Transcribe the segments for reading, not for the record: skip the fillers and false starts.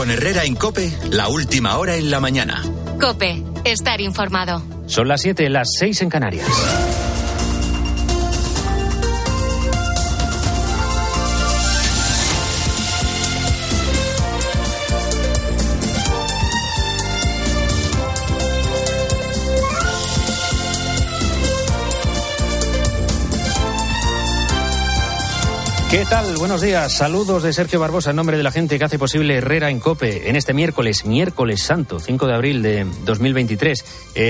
Con Herrera en COPE, la última hora en la mañana. COPE, estar informado. Son las 7, las 6 en Canarias. ¿Qué tal? Buenos días. Saludos de Sergio Barbosa en nombre de la gente que hace posible Herrera en COPE en este miércoles Santo, 5 de abril de 2023.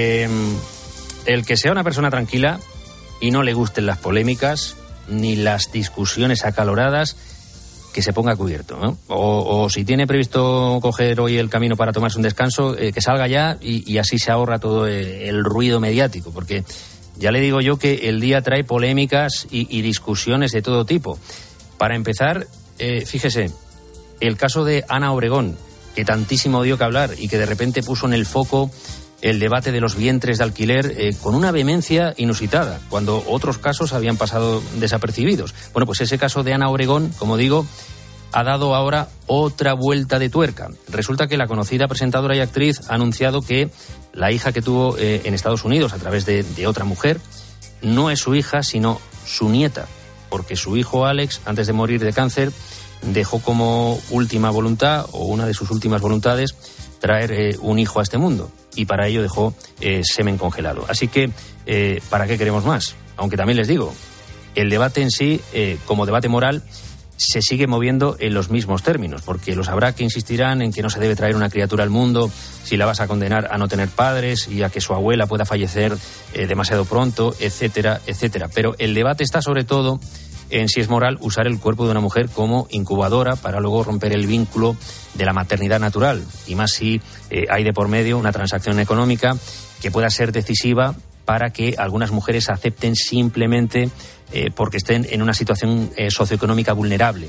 El que sea una persona tranquila y no le gusten las polémicas ni las discusiones acaloradas, que se ponga a cubierto, ¿no? O si tiene previsto coger hoy el camino para tomarse un descanso, que salga ya y así se ahorra todo el ruido mediático, porque ya le digo yo que el día trae polémicas y discusiones de todo tipo. Para empezar, fíjese, el caso de Ana Obregón, que tantísimo dio que hablar y que de repente puso en el foco el debate de los vientres de alquiler con una vehemencia inusitada, cuando otros casos habían pasado desapercibidos. Bueno, pues ese caso de Ana Obregón, como digo, ha dado ahora otra vuelta de tuerca. Resulta que la conocida presentadora y actriz ha anunciado que la hija que tuvo en Estados Unidos a través de otra mujer no es su hija, sino su nieta, porque su hijo Alex, antes de morir de cáncer, dejó como última voluntad, o una de sus últimas voluntades, traer un hijo a este mundo. Y para ello dejó semen congelado. Así que, ¿para qué queremos más? Aunque también les digo, el debate en sí, como debate moral, se sigue moviendo en los mismos términos, porque los habrá que insistirán en que no se debe traer una criatura al mundo si la vas a condenar a no tener padres y a que su abuela pueda fallecer demasiado pronto, etcétera, etcétera. Pero el debate está sobre todo en si es moral usar el cuerpo de una mujer como incubadora para luego romper el vínculo de la maternidad natural, y más si hay de por medio una transacción económica que pueda ser decisiva para que algunas mujeres acepten simplemente porque estén en una situación socioeconómica vulnerable.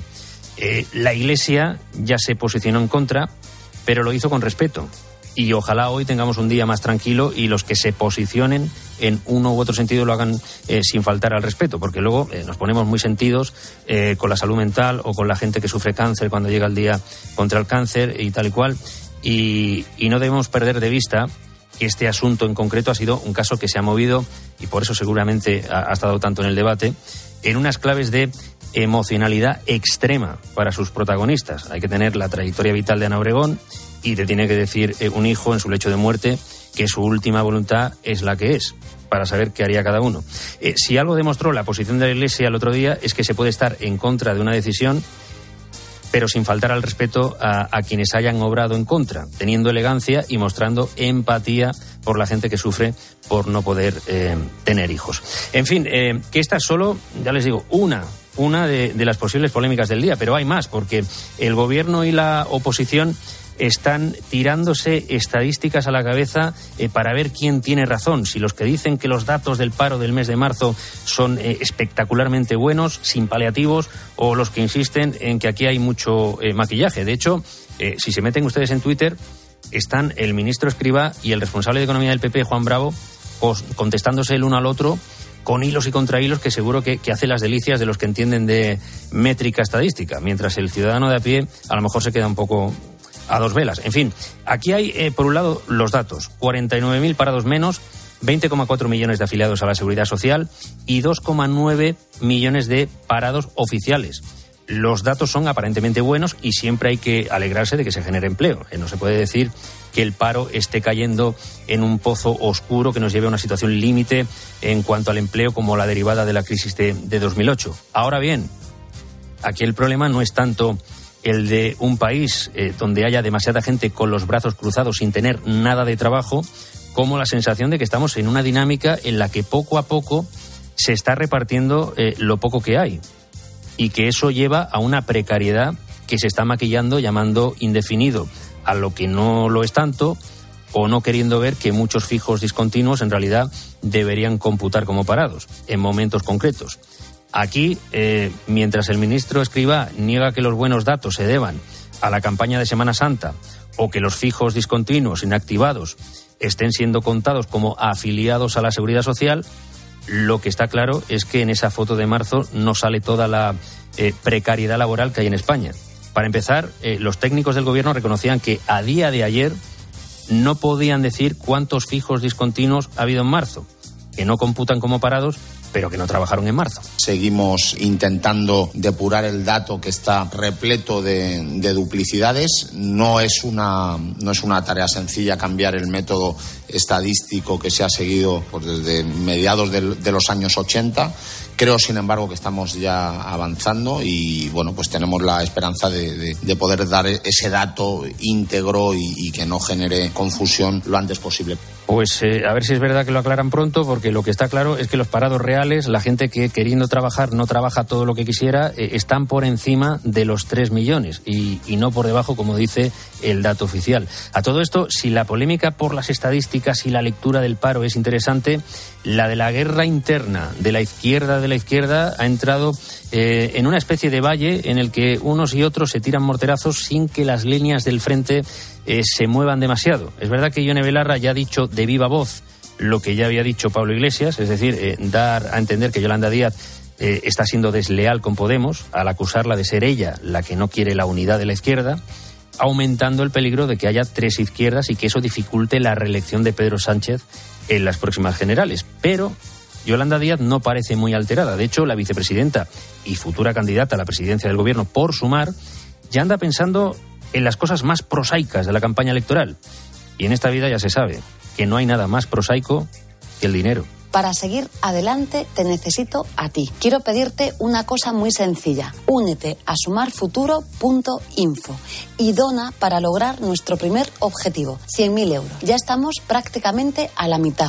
La Iglesia ya se posicionó en contra, pero lo hizo con respeto. Y ojalá hoy tengamos un día más tranquilo y los que se posicionen en uno u otro sentido lo hagan sin faltar al respeto, porque luego nos ponemos muy sentidos con la salud mental o con la gente que sufre cáncer cuando llega el día contra el cáncer y tal y cual. Y no debemos perder de vista que este asunto en concreto ha sido un caso que se ha movido, y por eso seguramente ha estado tanto en el debate, en unas claves de emocionalidad extrema para sus protagonistas. Hay que tener la trayectoria vital de Ana Obregón y te tiene que decir un hijo en su lecho de muerte que su última voluntad es la que es, para saber qué haría cada uno. Si algo demostró la posición de la Iglesia el otro día es que se puede estar en contra de una decisión, pero sin faltar al respeto a quienes hayan obrado en contra, teniendo elegancia y mostrando empatía por la gente que sufre por no poder tener hijos. En fin, que esta es solo, ya les digo, una de las posibles polémicas del día, pero hay más, porque el gobierno y la oposición están tirándose estadísticas a la cabeza para ver quién tiene razón, si los que dicen que los datos del paro del mes de marzo son espectacularmente buenos, sin paliativos, o los que insisten en que aquí hay mucho maquillaje. De hecho, si se meten ustedes en Twitter, están el ministro Escrivá y el responsable de Economía del PP, Juan Bravo, contestándose el uno al otro con hilos y contrahilos que seguro que hace las delicias de los que entienden de métrica estadística, mientras el ciudadano de a pie a lo mejor se queda un poco a dos velas. En fin, aquí hay, por un lado, los datos. 49.000 parados menos, 20,4 millones de afiliados a la Seguridad Social y 2,9 millones de parados oficiales. Los datos son aparentemente buenos y siempre hay que alegrarse de que se genere empleo. No se puede decir que el paro esté cayendo en un pozo oscuro que nos lleve a una situación límite en cuanto al empleo como la derivada de la crisis de 2008. Ahora bien, aquí el problema no es tanto el de un país donde haya demasiada gente con los brazos cruzados sin tener nada de trabajo, como la sensación de que estamos en una dinámica en la que poco a poco se está repartiendo lo poco que hay, y que eso lleva a una precariedad que se está maquillando llamando indefinido a lo que no lo es tanto, o no queriendo ver que muchos fijos discontinuos en realidad deberían computar como parados en momentos concretos. Aquí, mientras el ministro Escrivá niega que los buenos datos se deban a la campaña de Semana Santa o que los fijos discontinuos inactivados estén siendo contados como afiliados a la Seguridad Social, lo que está claro es que en esa foto de marzo no sale toda la precariedad laboral que hay en España. Para empezar, los técnicos del gobierno reconocían que a día de ayer no podían decir cuántos fijos discontinuos ha habido en marzo, que no computan como parados, pero que no trabajaron en marzo. Seguimos intentando depurar el dato que está repleto de duplicidades. No es una tarea sencilla cambiar el método estadístico que se ha seguido desde mediados de los años 80. Creo, sin embargo, que estamos ya avanzando y, bueno, pues tenemos la esperanza de poder dar ese dato íntegro y que no genere confusión lo antes posible. Pues a ver si es verdad que lo aclaran pronto, porque lo que está claro es que los parados reales, la gente que queriendo trabajar no trabaja todo lo que quisiera, están por encima de los 3 millones y no por debajo, como dice el dato oficial. A todo esto, si la polémica por las estadísticas y la lectura del paro es interesante, la de la guerra interna de la izquierda ha entrado en una especie de valle en el que unos y otros se tiran morterazos sin que las líneas del frente se muevan demasiado. Es verdad que Ione Belarra ya ha dicho de viva voz lo que ya había dicho Pablo Iglesias, es decir, dar a entender que Yolanda Díaz está siendo desleal con Podemos al acusarla de ser ella la que no quiere la unidad de la izquierda, aumentando el peligro de que haya 3 izquierdas y que eso dificulte la reelección de Pedro Sánchez en las próximas generales. Pero Yolanda Díaz no parece muy alterada. De hecho, la vicepresidenta y futura candidata a la presidencia del gobierno por Sumar ya anda pensando en las cosas más prosaicas de la campaña electoral. Y en esta vida ya se sabe que no hay nada más prosaico que el dinero. Para seguir adelante te necesito a ti. Quiero pedirte una cosa muy sencilla. Únete a sumarfuturo.info y dona para lograr nuestro primer objetivo, 100.000 euros. Ya estamos prácticamente a la mitad.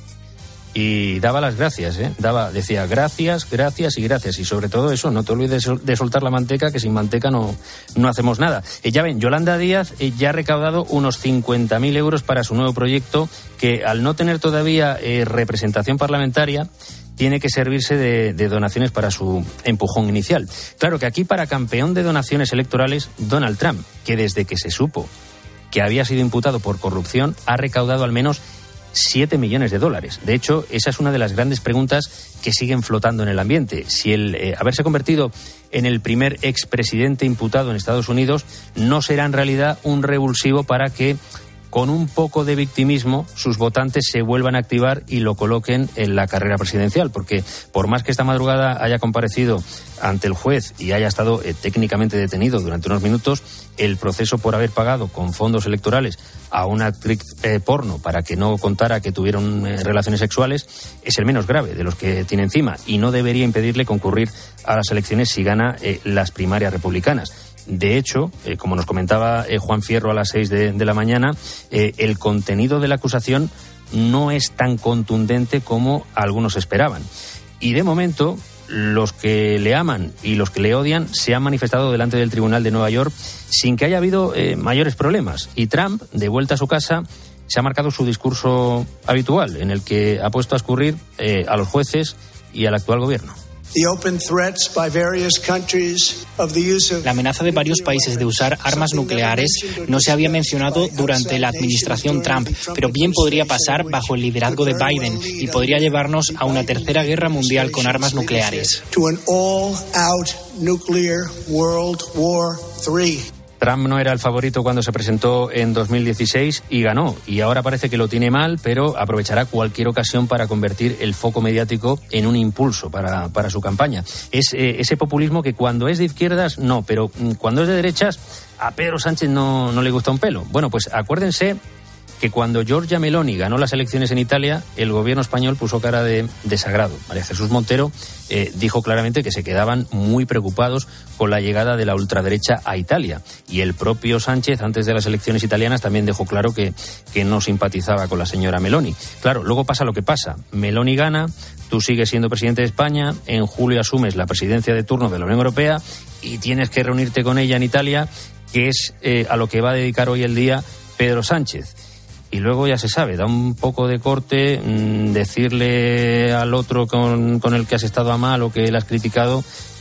Y daba las gracias, decía gracias y gracias. Y sobre todo eso, no te olvides de soltar la manteca, que sin manteca no hacemos nada. Ya ven, Yolanda Díaz ya ha recaudado unos 50.000 euros para su nuevo proyecto, que al no tener todavía representación parlamentaria, tiene que servirse de donaciones para su empujón inicial. Claro que aquí, para campeón de donaciones electorales, Donald Trump, que desde que se supo que había sido imputado por corrupción, ha recaudado al menos 7 millones de dólares. De hecho, esa es una de las grandes preguntas que siguen flotando en el ambiente. Si el haberse convertido en el primer expresidente imputado en Estados Unidos no será en realidad un revulsivo para que, con un poco de victimismo, sus votantes se vuelvan a activar y lo coloquen en la carrera presidencial. Porque por más que esta madrugada haya comparecido ante el juez y haya estado técnicamente detenido durante unos minutos, el proceso por haber pagado con fondos electorales a una actriz porno para que no contara que tuvieron relaciones sexuales es el menos grave de los que tiene encima y no debería impedirle concurrir a las elecciones si gana las primarias republicanas. De hecho, como nos comentaba Juan Fierro a las 6 de la mañana, el contenido de la acusación no es tan contundente como algunos esperaban. Y de momento, los que le aman y los que le odian se han manifestado delante del Tribunal de Nueva York sin que haya habido mayores problemas. Y Trump, de vuelta a su casa, se ha marcado su discurso habitual, en el que ha puesto a escurrir a los jueces y al actual gobierno. La amenaza de varios países de usar armas nucleares no se había mencionado durante la administración Trump, pero bien podría pasar bajo el liderazgo de Biden y podría llevarnos a una tercera guerra mundial con armas nucleares. Trump no era el favorito cuando se presentó en 2016 y ganó. Y ahora parece que lo tiene mal, pero aprovechará cualquier ocasión para convertir el foco mediático en un impulso para su campaña. Es ese populismo que cuando es de izquierdas, no, pero cuando es de derechas, a Pedro Sánchez no le gusta un pelo. Bueno, pues acuérdense que cuando Giorgia Meloni ganó las elecciones en Italia, el gobierno español puso cara de desagrado. María Jesús Montero dijo claramente que se quedaban muy preocupados con la llegada de la ultraderecha a Italia. Y el propio Sánchez, antes de las elecciones italianas, también dejó claro que no simpatizaba con la señora Meloni. Claro, luego pasa lo que pasa. Meloni gana, tú sigues siendo presidente de España, en julio asumes la presidencia de turno de la Unión Europea y tienes que reunirte con ella en Italia, que es a lo que va a dedicar hoy el día Pedro Sánchez. Y luego ya se sabe, da un poco de corte decirle al otro con el que has estado a mal o que le has criticado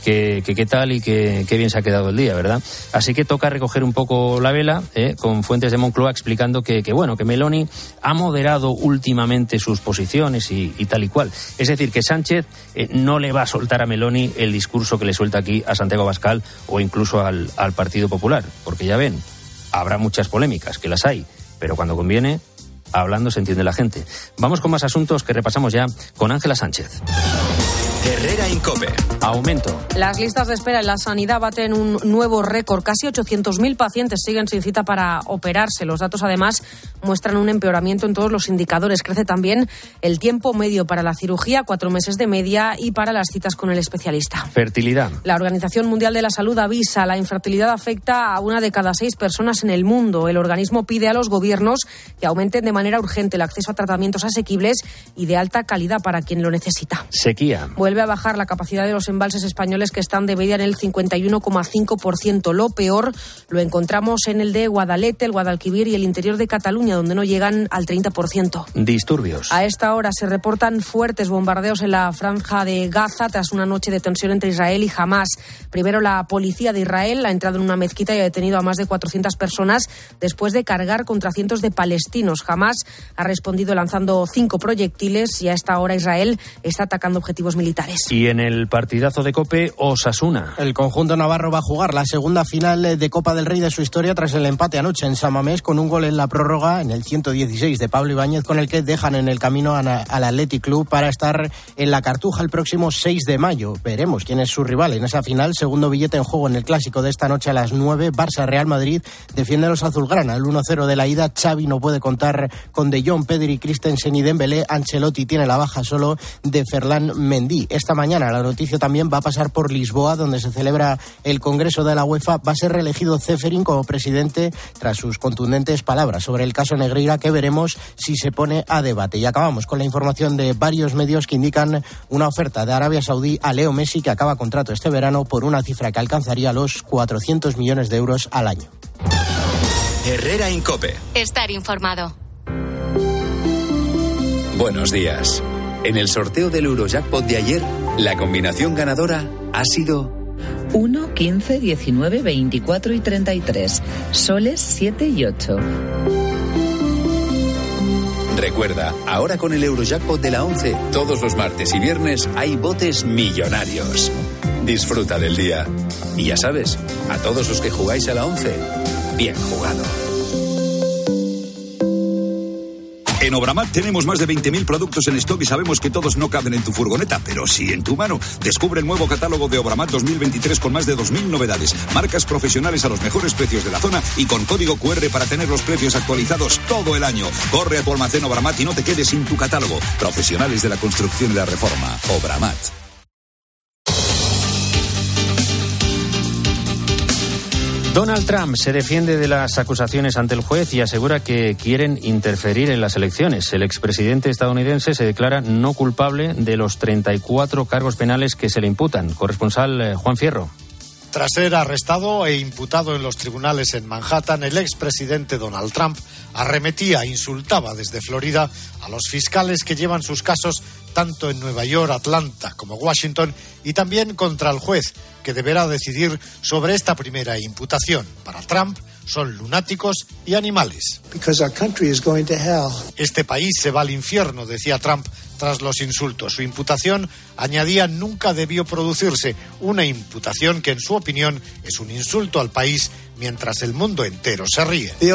qué tal y qué bien se ha quedado el día, ¿verdad? Así que toca recoger un poco la vela, con fuentes de Moncloa explicando que Meloni ha moderado últimamente sus posiciones y tal y cual. Es decir, que Sánchez no le va a soltar a Meloni el discurso que le suelta aquí a Santiago Abascal o incluso al Partido Popular, porque ya ven, habrá muchas polémicas, que las hay, pero cuando conviene, hablando se entiende la gente. Vamos con más asuntos que repasamos ya con Ángela Sánchez. Herrera Incope. Aumento. Las listas de espera en la sanidad baten un nuevo récord. Casi 800.000 pacientes siguen sin cita para operarse. Los datos, además, muestran un empeoramiento en todos los indicadores. Crece también el tiempo medio para la cirugía, 4 meses de media, y para las citas con el especialista. Fertilidad. La Organización Mundial de la Salud avisa: la infertilidad afecta a 1 de cada 6 personas en el mundo. El organismo pide a los gobiernos que aumenten de manera urgente el acceso a tratamientos asequibles y de alta calidad para quien lo necesita. Sequía. Vuelve a bajar la capacidad de los embalses españoles, que están de media en el 51,5%. Lo peor lo encontramos en el de Guadalete, el Guadalquivir y el interior de Cataluña, donde no llegan al 30%. Disturbios. A esta hora se reportan fuertes bombardeos en la franja de Gaza tras una noche de tensión entre Israel y Hamás. Primero, la policía de Israel ha entrado en una mezquita y ha detenido a más de 400 personas después de cargar contra cientos de palestinos. Hamás ha respondido lanzando 5 proyectiles y a esta hora Israel está atacando objetivos militares. Y en el partidazo de COPE, Osasuna. El conjunto navarro va a jugar la segunda final de Copa del Rey de su historia tras el empate anoche en San Mamés, con un gol en la prórroga en el 116 de Pablo Ibáñez, con el que dejan en el camino al Athletic Club para estar en la Cartuja el próximo 6 de mayo. Veremos quién es su rival en esa final. Segundo billete en juego en el clásico de esta noche a las 9. Barça-Real Madrid defiende a los azulgrana. El 1-0 de la ida. Xavi no puede contar con De Jong, Pedri, Christensen y Dembélé. Ancelotti tiene la baja solo de Ferland Mendy. Esta mañana la noticia también va a pasar por Lisboa, donde se celebra el Congreso de la UEFA. Va a ser reelegido Ceferin como presidente tras sus contundentes palabras sobre el caso Negreira, que veremos si se pone a debate. Y acabamos con la información de varios medios que indican una oferta de Arabia Saudí a Leo Messi, que acaba contrato este verano por una cifra que alcanzaría los 400 millones de euros al año. Herrera Incope. Estar informado. Buenos días. En el sorteo del Eurojackpot de ayer, la combinación ganadora ha sido 1, 15, 19, 24 y 33. Soles 7 y 8. Recuerda, ahora con el Eurojackpot de la 11, todos los martes y viernes hay botes millonarios. Disfruta del día. Y ya sabes, a todos los que jugáis a la 11, bien jugado. En Obramat tenemos más de 20.000 productos en stock y sabemos que todos no caben en tu furgoneta, pero sí en tu mano. Descubre el nuevo catálogo de Obramat 2023 con más de 2.000 novedades, marcas profesionales a los mejores precios de la zona y con código QR para tener los precios actualizados todo el año. Corre a tu almacén Obramat y no te quedes sin tu catálogo. Profesionales de la construcción y la reforma. Obramat. Donald Trump se defiende de las acusaciones ante el juez y asegura que quieren interferir en las elecciones. El expresidente estadounidense se declara no culpable de los 34 cargos penales que se le imputan. Corresponsal Juan Fierro. Tras ser arrestado e imputado en los tribunales en Manhattan, el expresidente Donald Trump arremetía e insultaba desde Florida a los fiscales que llevan sus casos tanto en Nueva York, Atlanta como Washington, y también contra el juez, que deberá decidir sobre esta primera imputación. Para Trump, son lunáticos y animales. Este país se va al infierno, decía Trump tras los insultos. Su imputación, añadía, nunca debió producirse. Una imputación que, en su opinión, es un insulto al país, mientras el mundo entero se ríe. El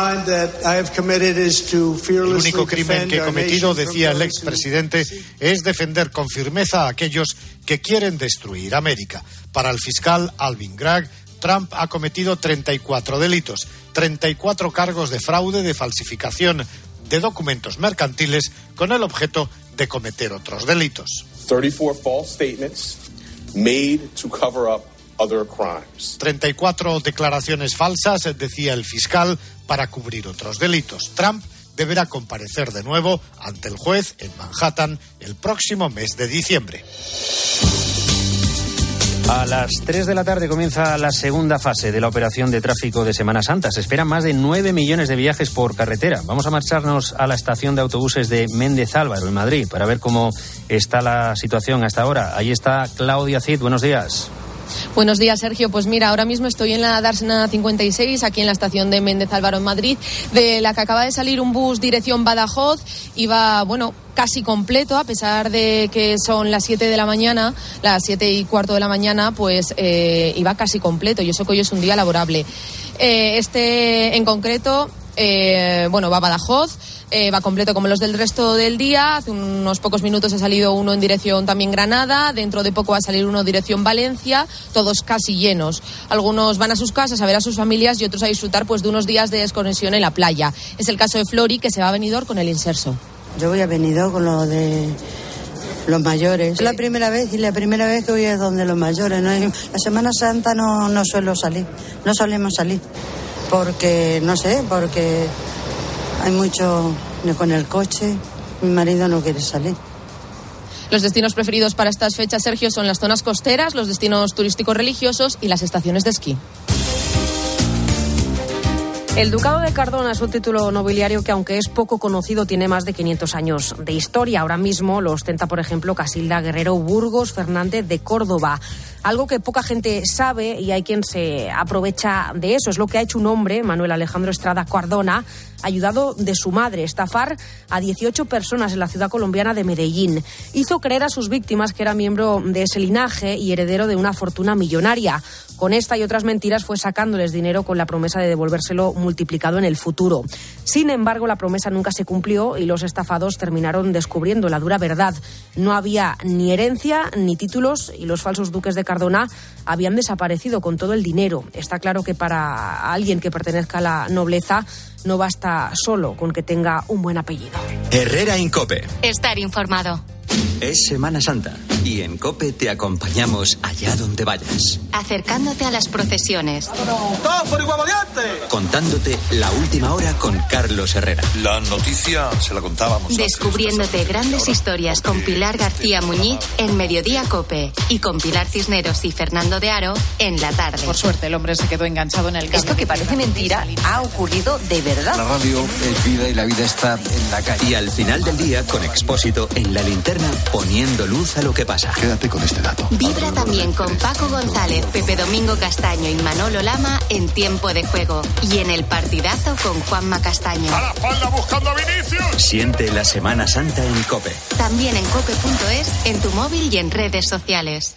único crimen que he cometido, decía el expresidente, es defender con firmeza a aquellos que quieren destruir América. Para el fiscal Alvin Bragg, Trump ha cometido 34 delitos, 34 cargos de fraude, de falsificación de documentos mercantiles con el objeto de cometer otros delitos. 34 false statements made to cover up other crimes. 34 declaraciones falsas, decía el fiscal, para cubrir otros delitos. Trump deberá comparecer de nuevo ante el juez en Manhattan el próximo mes de diciembre. A las 3 de la tarde comienza la segunda fase de la operación de tráfico de Semana Santa. Se esperan más de 9 millones de viajes por carretera. Vamos a marcharnos a la estación de autobuses de Méndez Álvaro, en Madrid, para ver cómo está la situación hasta ahora. Ahí está Claudia Cid. Buenos días. Buenos días, Sergio. Pues mira, ahora mismo estoy en la Dársena 56, aquí en la estación de Méndez Álvaro, en Madrid, de la que acaba de salir un bus dirección Badajoz. Iba, casi completo, a pesar de que son las 7 de la mañana, las 7:15 de la mañana, pues iba casi completo, y eso que hoy es un día laborable. Este en concreto, va a Badajoz. Va completo como los del resto del día. Hace unos pocos minutos ha salido uno en dirección también Granada, dentro de poco va a salir uno en dirección Valencia, todos casi llenos. Algunos van a sus casas a ver a sus familias y otros a disfrutar de unos días de desconexión en la playa. Es el caso de Flori, que se va a Benidorm con el Inserso. Yo voy a Benidorm con lo de los mayores. Es la primera vez que voy a donde los mayores. ¿No? La Semana Santa no suelo salir, no solemos salir, porque hay mucho con el coche, mi marido no quiere salir. Los destinos preferidos para estas fechas, Sergio, son las zonas costeras, los destinos turísticos religiosos y las estaciones de esquí. El Ducado de Cardona es un título nobiliario que, aunque es poco conocido, tiene más de 500 años de historia. Ahora mismo lo ostenta, por ejemplo, Casilda Guerrero Burgos Fernández de Córdoba. Algo que poca gente sabe, y hay quien se aprovecha de eso. Es lo que ha hecho un hombre, Manuel Alejandro Estrada Cardona, ayudado de su madre, estafar a 18 personas en la ciudad colombiana de Medellín. Hizo creer a sus víctimas que era miembro de ese linaje y heredero de una fortuna millonaria. Con esta y otras mentiras fue sacándoles dinero con la promesa de devolvérselo multiplicado en el futuro. Sin embargo, la promesa nunca se cumplió y los estafados terminaron descubriendo la dura verdad. No había ni herencia ni títulos y los falsos duques de Cardona habían desaparecido con todo el dinero. Está claro que para alguien que pertenezca a la nobleza no basta solo con que tenga un buen apellido. Herrera en COPE. Estar informado. Es Semana Santa y en COPE te acompañamos allá donde vayas. Acercándote a las procesiones. ¡Todos por igual valiente! Contándote la última hora con Carlos Herrera. La noticia se la contábamos. Descubriéndote grandes historias con Pilar García Muñiz en Mediodía COPE y con Pilar Cisneros y Fernando de Aro en la tarde. Por suerte, el hombre se quedó enganchado en el cable. Esto que parece mentira ha ocurrido de verdad. La radio es vida y la vida está en la calle. Y al final del día, con Expósito en la linterna, poniendo luz a lo que pasa. Quédate con este dato. Vibra también con Paco González, Pepe Domingo Castaño y Manolo Lama en Tiempo de Juego. Y en el partidazo con Juanma Castaño. ¡A la espalda buscando a Vinicius! Siente la Semana Santa en COPE. También en cope.es, en tu móvil y en redes sociales.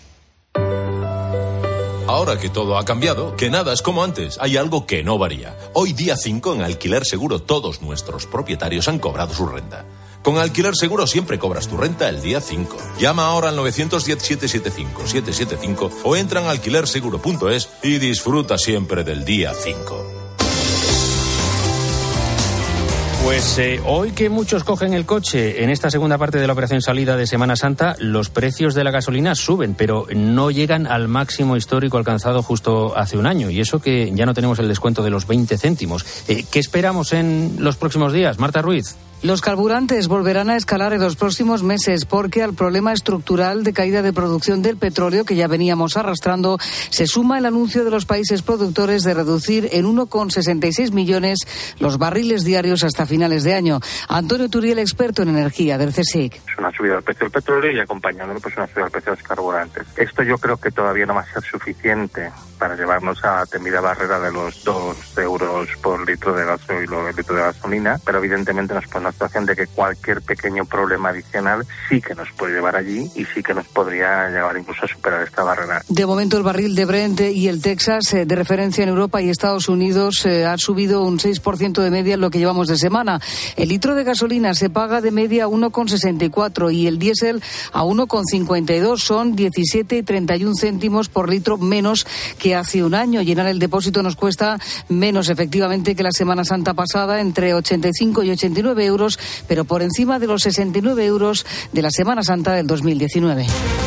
Ahora que todo ha cambiado, que nada es como antes, hay algo que no varía. Hoy, día 5, en Alquiler Seguro, todos nuestros propietarios han cobrado su renta. Con Alquiler Seguro siempre cobras tu renta el día 5. Llama ahora al 910-775-775 o entra en alquilerseguro.es y disfruta siempre del día 5. Pues hoy que muchos cogen el coche en esta segunda parte de la operación salida de Semana Santa, los precios de la gasolina suben, pero no llegan al máximo histórico alcanzado justo hace un año. Y eso que ya no tenemos el descuento de los 20 céntimos. ¿Qué esperamos en los próximos días? Marta Ruiz. Los carburantes volverán a escalar en los próximos meses porque al problema estructural de caída de producción del petróleo que ya veníamos arrastrando se suma el anuncio de los países productores de reducir en 1,66 millones los barriles diarios hasta finales de año. Antonio Turiel, experto en energía del CSIC. Es una subida del precio del petróleo y acompañándolo una subida del precio de los carburantes. Esto yo creo que todavía no va a ser suficiente para llevarnos a la temida barrera de los 2 euros por litro de gasoil o litro de gasolina, pero evidentemente nos pone una situación de que cualquier pequeño problema adicional sí que nos puede llevar allí y sí que nos podría llevar incluso a superar esta barrera. De momento el barril de Brent y el Texas de referencia en Europa y Estados Unidos ha subido un 6% de media en lo que llevamos de semana. El litro de gasolina se paga de media 1,64 y el diésel a 1,52. Son 17 y 31 céntimos por litro menos que hace un año. Llenar el depósito nos cuesta menos efectivamente que la Semana Santa pasada, entre 85 y 89 euros, pero por encima de los 69 euros de la Semana Santa del 2019.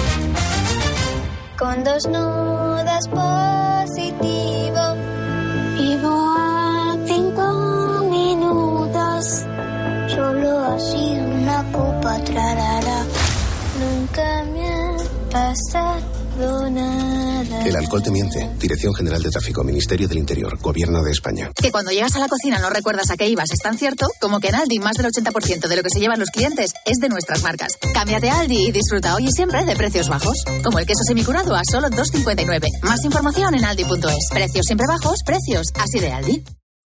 Con 2 nudos positivo, vivo a 5 minutos, solo así una copa trarara, nunca me ha pasado nada. El alcohol te miente. Dirección General de Tráfico, Ministerio del Interior, Gobierno de España. Que cuando llegas a la cocina no recuerdas a qué ibas es tan cierto como que en Aldi más del 80% de lo que se llevan los clientes es de nuestras marcas. Cámbiate a Aldi y disfruta hoy y siempre de precios bajos. Como el queso semicurado a solo 2,59. Más información en aldi.es. Precios siempre bajos, precios así de Aldi.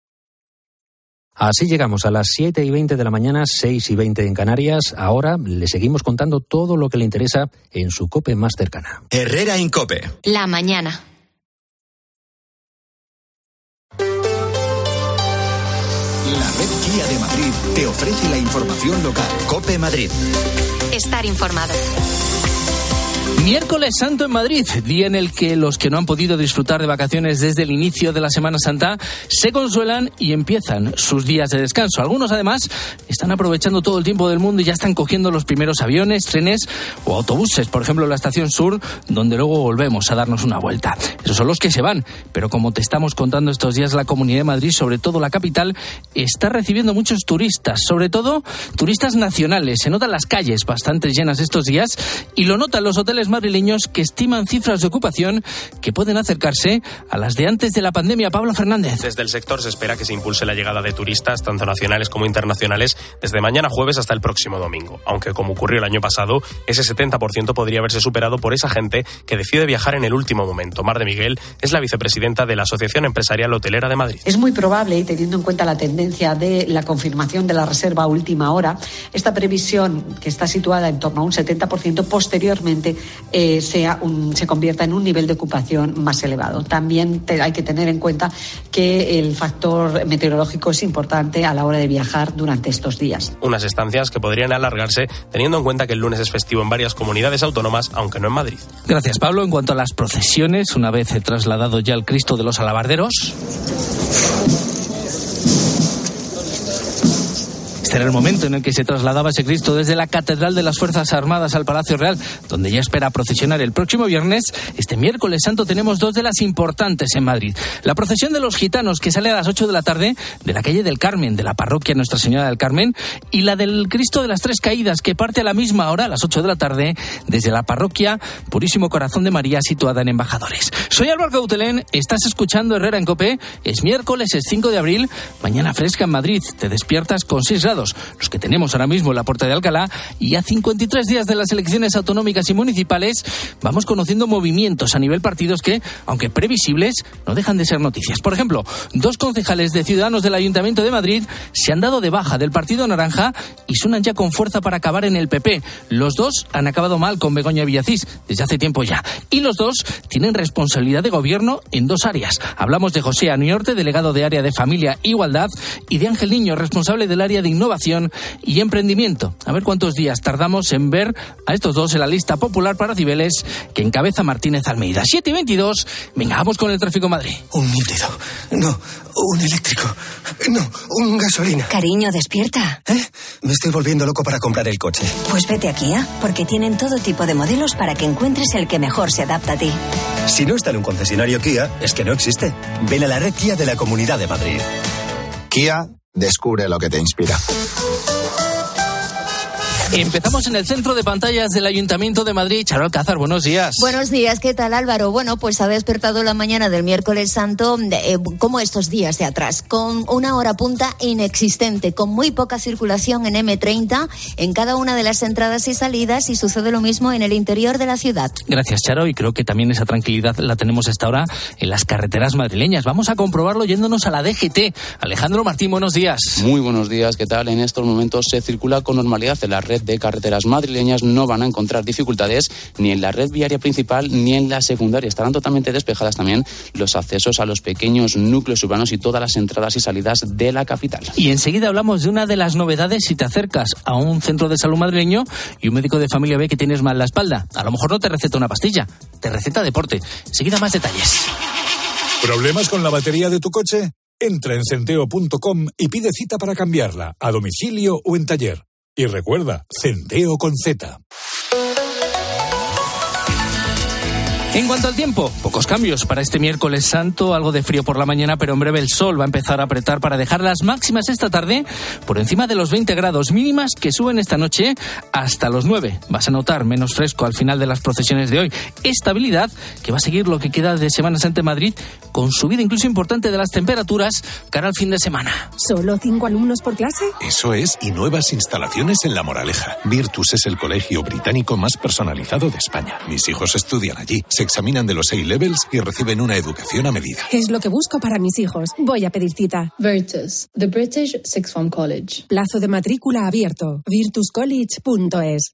Así llegamos a las 7:20 de la mañana, 6:20 en Canarias. Ahora le seguimos contando todo lo que le interesa en su COPE más cercana. Herrera en COPE. La mañana. La red Kia de Madrid te ofrece la información local. COPE Madrid. Estar informado. Miércoles Santo en Madrid, día en el que los que no han podido disfrutar de vacaciones desde el inicio de la Semana Santa se consuelan y empiezan sus días de descanso. Algunos, además, están aprovechando todo el tiempo del mundo y ya están cogiendo los primeros aviones, trenes o autobuses, por ejemplo, la Estación Sur, donde luego volvemos a darnos una vuelta. Esos son los que se van, pero como te estamos contando estos días, la Comunidad de Madrid, sobre todo la capital, está recibiendo muchos turistas, sobre todo turistas nacionales. Se notan las calles bastante llenas estos días y lo notan los hoteles madrileños, que estiman cifras de ocupación que pueden acercarse a las de antes de la pandemia. Pablo Fernández. Desde el sector se espera que se impulse la llegada de turistas, tanto nacionales como internacionales, desde mañana jueves hasta el próximo domingo. Aunque, como ocurrió el año pasado, ese 70% podría verse superado por esa gente que decide viajar en el último momento. Mar de Miguel es la vicepresidenta de la Asociación Empresarial Hotelera de Madrid. Es muy probable, teniendo en cuenta la tendencia de la confirmación de la reserva a última hora, esta previsión, que está situada en torno a un 70%, posteriormente se convierta en un nivel de ocupación más elevado. También hay que tener en cuenta que el factor meteorológico es importante a la hora de viajar durante estos días. Unas estancias que podrían alargarse teniendo en cuenta que el lunes es festivo en varias comunidades autónomas, aunque no en Madrid. Gracias, Pablo. En cuanto a las procesiones, una vez trasladado ya el Cristo de los Alabarderos, este era el momento en el que se trasladaba ese Cristo desde la Catedral de las Fuerzas Armadas al Palacio Real, donde ya espera procesionar el próximo viernes. Este miércoles santo tenemos dos de las importantes en Madrid. La procesión de los gitanos, que sale a las 8 de la tarde de la calle del Carmen, de la parroquia Nuestra Señora del Carmen, y la del Cristo de las Tres Caídas, que parte a la misma hora, a las 8 de la tarde, desde la parroquia Purísimo Corazón de María, situada en Embajadores. Soy Álvaro Cautelén, estás escuchando Herrera en COPE. Es miércoles, es 5 de abril, mañana fresca en Madrid. Te despiertas con 6 grados. Los que tenemos ahora mismo en la Puerta de Alcalá, y a 53 días de las elecciones autonómicas y municipales vamos conociendo movimientos a nivel partidos que, aunque previsibles, no dejan de ser noticias. Por ejemplo, 2 concejales de Ciudadanos del Ayuntamiento de Madrid se han dado de baja del Partido Naranja y suenan ya con fuerza para acabar en el PP. Los 2 han acabado mal con Begoña Villacís desde hace tiempo ya, y los 2 tienen responsabilidad de gobierno en 2 áreas. Hablamos de José Aniorte, delegado de Área de Familia e Igualdad, y de Ángel Niño, responsable del área de Innovación y Emprendimiento. A ver cuántos días tardamos en ver a estos 2 en la lista popular para Cibeles que encabeza Martínez Almeida. 7:22, venga, vamos con el tráfico en Madrid. Un híbrido, no, un eléctrico, no, un gasolina. Cariño, despierta. Me estoy volviendo loco para comprar el coche. Pues vete a Kia, porque tienen todo tipo de modelos para que encuentres el que mejor se adapta a ti. Si no está en un concesionario Kia, es que no existe. Ven a la red Kia de la Comunidad de Madrid. Kia, descubre lo que te inspira. Empezamos en el centro de pantallas del Ayuntamiento de Madrid. Charo Alcázar, buenos días. Buenos días, ¿qué tal, Álvaro? Bueno, pues ha despertado la mañana del miércoles santo como estos días de atrás, con una hora punta inexistente, con muy poca circulación en M30 en cada una de las entradas y salidas, y sucede lo mismo en el interior de la ciudad. Gracias, Charo, y creo que también esa tranquilidad la tenemos hasta ahora en las carreteras madrileñas. Vamos a comprobarlo yéndonos a la DGT. Alejandro Martín, buenos días. Muy buenos días, ¿qué tal? En estos momentos se circula con normalidad en la red de carreteras madrileñas. No van a encontrar dificultades ni en la red viaria principal ni en la secundaria. Estarán totalmente despejadas también los accesos a los pequeños núcleos urbanos y todas las entradas y salidas de la capital. Y enseguida hablamos de una de las novedades si te acercas a un centro de salud madrileño y un médico de familia ve que tienes mal la espalda. A lo mejor no te receta una pastilla, te receta deporte. Enseguida más detalles. ¿Problemas con la batería de tu coche? Entra en centeo.com y pide cita para cambiarla, a domicilio o en taller. Y recuerda, Centeo con Z. En cuanto al tiempo, pocos cambios para este miércoles santo, algo de frío por la mañana, pero en breve el sol va a empezar a apretar para dejar las máximas esta tarde por encima de los 20 grados, mínimas que suben esta noche hasta los 9. Vas a notar menos fresco al final de las procesiones de hoy. Estabilidad que va a seguir lo que queda de Semana Santa en Madrid, con subida incluso importante de las temperaturas cara al fin de semana. ¿Solo 5 alumnos por clase? Eso es, y nuevas instalaciones en La Moraleja. Virtus es el colegio británico más personalizado de España. Mis hijos estudian allí, se examinan de los A-Levels y reciben una educación a medida. Es lo que busco para mis hijos. Voy a pedir cita. Virtus, the British Sixth Form College. Plazo de matrícula abierto. virtuscollege.es.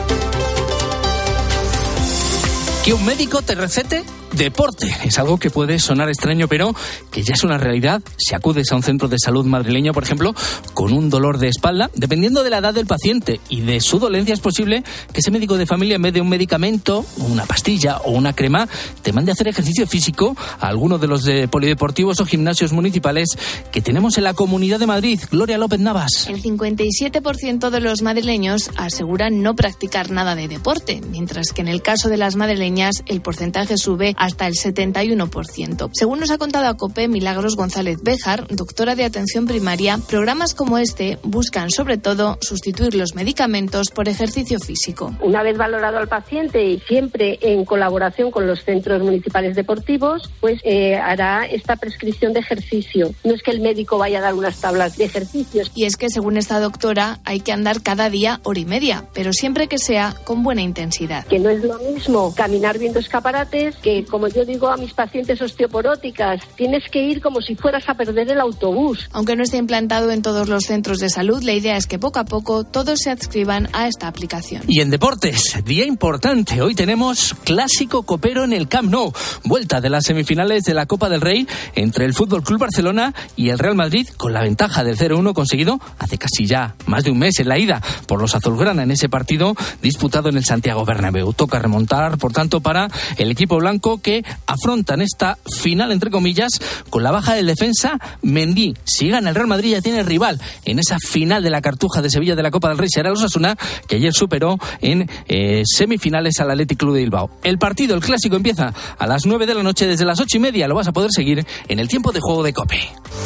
Que un médico te recete deporte. Es algo que puede sonar extraño, pero que ya es una realidad si acudes a un centro de salud madrileño, por ejemplo, con un dolor de espalda. Dependiendo de la edad del paciente y de su dolencia, es posible que ese médico de familia, en vez de un medicamento, una pastilla o una crema, te mande a hacer ejercicio físico a alguno de los polideportivos o gimnasios municipales que tenemos en la Comunidad de Madrid. Gloria López Navas. El 57% de los madrileños aseguran no practicar nada de deporte, mientras que en el caso de las madrileñas el porcentaje sube hasta el 71%. Según nos ha contado a COPE Milagros González Béjar, doctora de atención primaria, programas como este buscan sobre todo sustituir los medicamentos por ejercicio físico. Una vez valorado al paciente y siempre en colaboración con los centros municipales deportivos, pues hará esta prescripción de ejercicio. No es que el médico vaya a dar unas tablas de ejercicios. Y es que según esta doctora hay que andar cada día hora y media, pero siempre que sea con buena intensidad. Que no es lo mismo caminar viendo escaparates que, como yo digo a mis pacientes osteoporóticas, tienes que ir como si fueras a perder el autobús. Aunque no esté implantado en todos los centros de salud, la idea es que poco a poco todos se adscriban a esta aplicación. Y en deportes, día importante. Hoy tenemos clásico copero en el Camp Nou. Vuelta de las semifinales de la Copa del Rey entre el Fútbol Club Barcelona y el Real Madrid, con la ventaja del 0-1 conseguido hace casi ya más de un mes en la ida por los azulgrana en ese partido disputado en el Santiago Bernabéu. Toca remontar, por tanto, para el equipo blanco, que afrontan esta final, entre comillas, con la baja del defensa Mendy. Si gana el Real Madrid, ya tiene rival en esa final de la Cartuja de Sevilla de la Copa del Rey. Será el Osasuna, que ayer superó en semifinales al Athletic Club de Bilbao. El partido, el clásico, empieza a las 9 de la noche. Desde las 8:30 lo vas a poder seguir en el tiempo de juego de COPE.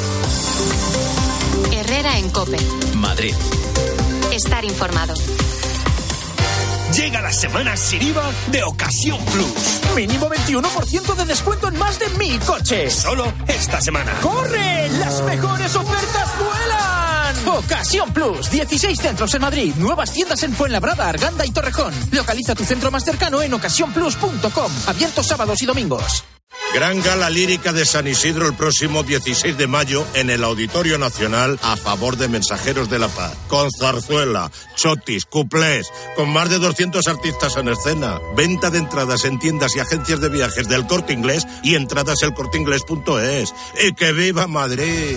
Herrera en COPE. Madrid. Estar informado. Llega la semana sin IVA de Ocasión Plus. Mínimo 21% de descuento en más de 1000 coches. Solo esta semana. ¡Corre! ¡Las mejores ofertas vuelan! Ocasión Plus. 16 centros en Madrid. Nuevas tiendas en Fuenlabrada, Arganda y Torrejón. Localiza tu centro más cercano en ocasiónplus.com. Abiertos sábados y domingos. Gran gala lírica de San Isidro el próximo 16 de mayo en el Auditorio Nacional a favor de Mensajeros de la Paz. Con zarzuela, chotis, cuplés, con más de 200 artistas en escena. Venta de entradas en tiendas y agencias de viajes del Corte Inglés y entradas elcorteinglés.es. ¡Y que viva Madrid!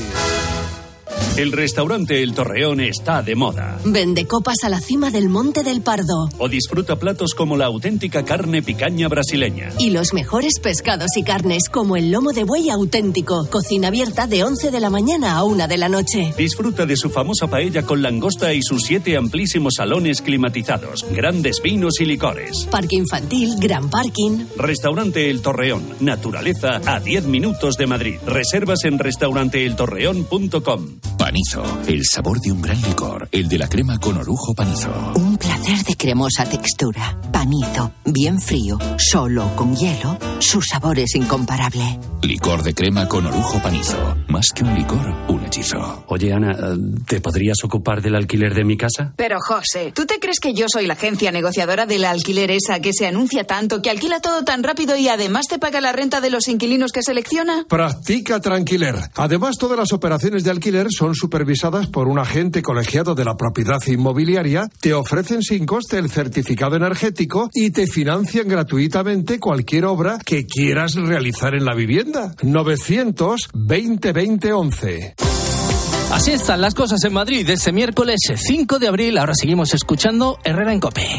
El restaurante El Torreón está de moda. Vende copas a la cima del Monte del Pardo. O disfruta platos como la auténtica carne picaña brasileña. Y los mejores pescados y carnes como el lomo de buey auténtico. Cocina abierta de 11 de la mañana a 1 de la noche. Disfruta de su famosa paella con langosta y sus 7 amplísimos salones climatizados. Grandes vinos y licores. Parque infantil, gran parking. Restaurante El Torreón. Naturaleza a 10 minutos de Madrid. Reservas en restauranteeltorreón.com. Panizo, el sabor de un gran licor, el de la crema con orujo Panizo. Un placer de cremosa textura. Panizo, bien frío, solo con hielo, su sabor es incomparable. Licor de crema con orujo Panizo. Más que un licor, un hechizo. Oye, Ana, ¿te podrías ocupar del alquiler de mi casa? Pero, José, ¿tú te crees que yo soy la agencia negociadora del alquiler esa que se anuncia tanto, que alquila todo tan rápido y además te paga la renta de los inquilinos que selecciona? Practica Tranquiler. Además, todas las operaciones de alquiler son supervisadas por un agente colegiado de la propiedad inmobiliaria, te ofrecen sin coste el certificado energético y te financian gratuitamente cualquier obra que quieras realizar en la vivienda. 900-20-20-11. Así están las cosas en Madrid este miércoles 5 de abril. Ahora seguimos escuchando Herrera en COPE.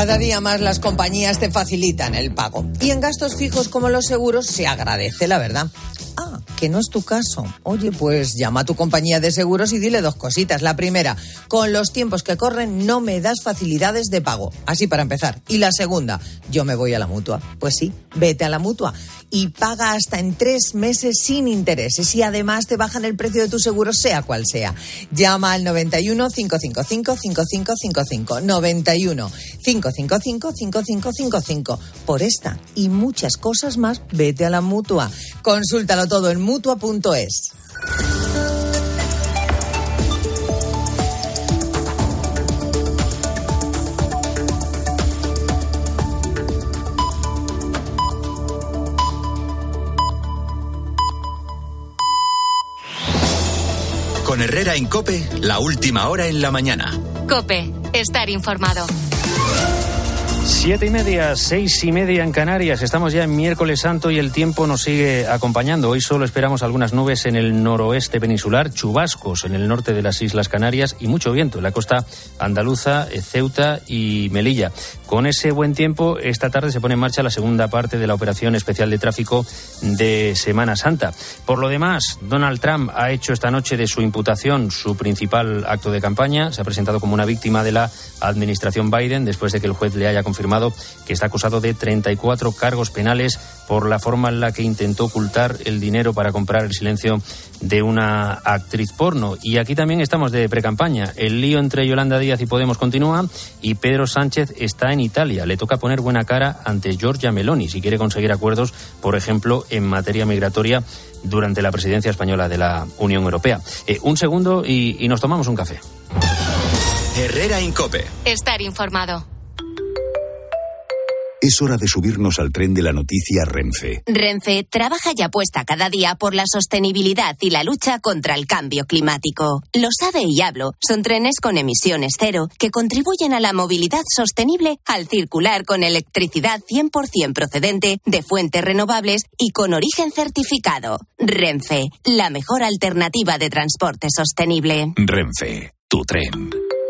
Cada día más las compañías te facilitan el pago. Y en gastos fijos como los seguros se agradece, la verdad. Ah, que no es tu caso. Oye, pues llama a tu compañía de seguros y dile dos cositas. La primera, con los tiempos que corren no me das facilidades de pago. Así para empezar. Y la segunda, yo me voy a la Mutua. Pues sí, vete a la Mutua y paga hasta en 3 meses sin intereses. Y además te bajan el precio de tu seguro, sea cual sea. Llama al 91 555 5555. 91 555 5555. Por esta y muchas cosas más, vete a la Mutua. Consúltalo todo en Mutua.es. Con Herrera en COPE, la última hora en la mañana. COPE, estar informado. 7:30, 6:30 en Canarias. Estamos ya en miércoles santo y el tiempo nos sigue acompañando. Hoy solo esperamos algunas nubes en el noroeste peninsular, chubascos en el norte de las Islas Canarias y mucho viento en la costa andaluza, Ceuta y Melilla. Con ese buen tiempo, esta tarde se pone en marcha la segunda parte de la operación especial de tráfico de Semana Santa. Por lo demás, Donald Trump ha hecho esta noche de su imputación su principal acto de campaña. Se ha presentado como una víctima de la administración Biden después de que el juez le haya confirmado que está acusado de 34 cargos penales por la forma en la que intentó ocultar el dinero para comprar el silencio de una actriz porno. Y aquí también estamos de precampaña. El lío entre Yolanda Díaz y Podemos continúa y Pedro Sánchez está en Italia. Le toca poner buena cara ante Giorgia Meloni si quiere conseguir acuerdos, por ejemplo, en materia migratoria durante la presidencia española de la Unión Europea. Un segundo y nos tomamos un café. Herrera en COPE. Estar informado. Es hora de subirnos al tren de la noticia Renfe. Renfe trabaja y apuesta cada día por la sostenibilidad y la lucha contra el cambio climático. Lo sabe y hablo. Son trenes con emisiones cero que contribuyen a la movilidad sostenible al circular con electricidad 100% procedente de fuentes renovables y con origen certificado. Renfe, la mejor alternativa de transporte sostenible. Renfe, tu tren.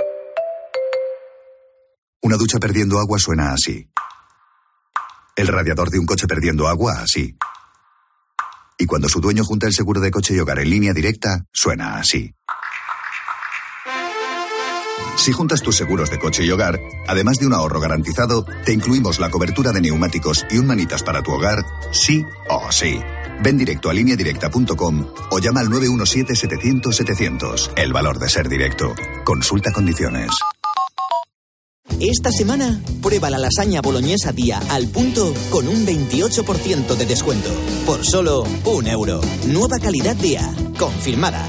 Una ducha perdiendo agua suena así. El radiador de un coche perdiendo agua, así. Y cuando su dueño junta el seguro de coche y hogar en línea directa, suena así. Si juntas tus seguros de coche y hogar, además de un ahorro garantizado, te incluimos la cobertura de neumáticos y un manitas para tu hogar, sí o sí. Ven directo a lineadirecta.com o llama al 917-700-700. El valor de ser directo. Consulta condiciones. Esta semana, prueba la lasaña boloñesa Día al punto con un 28% de descuento. Por solo €1. Nueva calidad Día. Confirmada.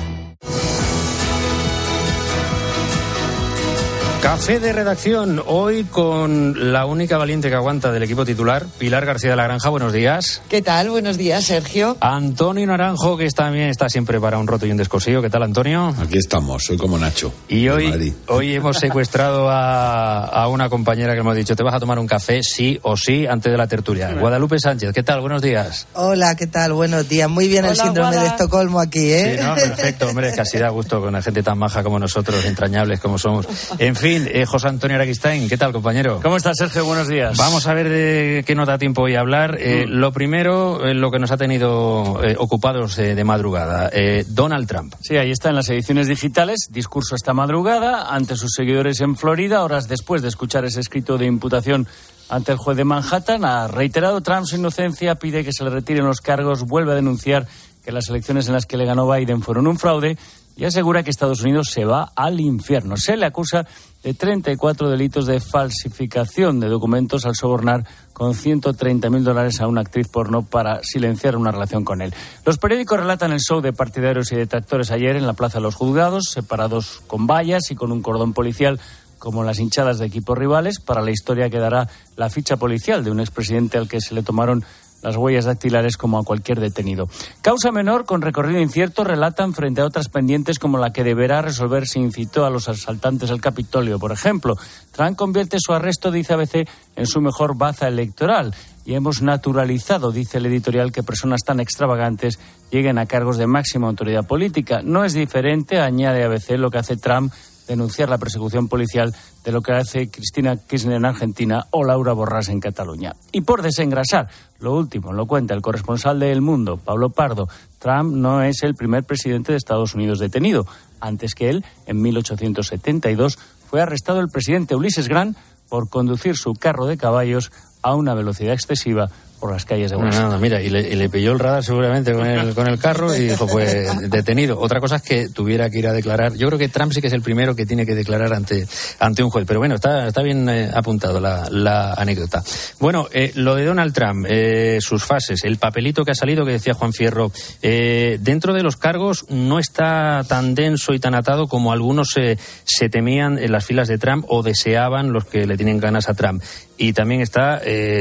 Café de redacción, hoy con la única valiente que aguanta del equipo titular, Pilar García de la Granja, buenos días. ¿Qué tal? Buenos días, Sergio. Antonio Naranjo, que también está siempre para un roto y un descosío. ¿Qué tal, Antonio? Aquí estamos, soy como Nacho. Y hoy hemos secuestrado a una compañera que hemos dicho, te vas a tomar un café sí o sí antes de la tertulia. Guadalupe Sánchez, ¿qué tal? Buenos días. Hola, ¿qué tal? Buenos días. Muy bien. Hola, el síndrome de Estocolmo aquí, ¿eh? Sí, no, perfecto, hombre, es casi da gusto con la gente tan maja como nosotros, entrañables como somos. En fin, José Antonio Araquistain, ¿qué tal, compañero? ¿Cómo estás, Sergio? Buenos días. Vamos a ver de qué nos da tiempo hoy a hablar. Lo primero, lo que nos ha tenido ocupados de madrugada, Donald Trump. Sí, ahí está en las ediciones digitales, discurso esta madrugada ante sus seguidores en Florida, horas después de escuchar ese escrito de imputación ante el juez de Manhattan. Ha reiterado Trump su inocencia, pide que se le retiren los cargos, vuelve a denunciar que las elecciones en las que le ganó Biden fueron un fraude y asegura que Estados Unidos se va al infierno. Se le acusa de 34 delitos de falsificación de documentos al sobornar con $130.000 a una actriz porno para silenciar una relación con él. Los periódicos relatan el show de partidarios y detractores ayer en la Plaza de los Juzgados, separados con vallas y con un cordón policial como las hinchadas de equipos rivales. Para la historia quedará la ficha policial de un expresidente al que se le tomaron las huellas dactilares como a cualquier detenido. Causa menor con recorrido incierto relatan frente a otras pendientes como la que deberá resolver si incitó a los asaltantes al Capitolio. Por ejemplo, Trump convierte su arresto, dice ABC, en su mejor baza electoral. Y hemos naturalizado, dice el editorial, que personas tan extravagantes lleguen a cargos de máxima autoridad política. No es diferente, añade ABC, lo que hace Trump denunciar la persecución policial de lo que hace Cristina Kirchner en Argentina o Laura Borràs en Cataluña. Y por desengrasar, lo último lo cuenta el corresponsal de El Mundo, Pablo Pardo. Trump no es el primer presidente de Estados Unidos detenido. Antes que él, en 1872, fue arrestado el presidente Ulysses Grant por conducir su carro de caballos a una velocidad excesiva por las calles de Washington. Nada, mira, y le pilló el radar seguramente con el carro y dijo, pues, detenido. Otra cosa es que tuviera que ir a declarar. Yo creo que Trump sí que es el primero que tiene que declarar ante un juez. Pero bueno, está bien apuntado la anécdota. Bueno, lo de Donald Trump, sus fases, el papelito que ha salido, que decía Juan Fierro, dentro de los cargos no está tan denso y tan atado como algunos se temían en las filas de Trump o deseaban los que le tienen ganas a Trump. Y también está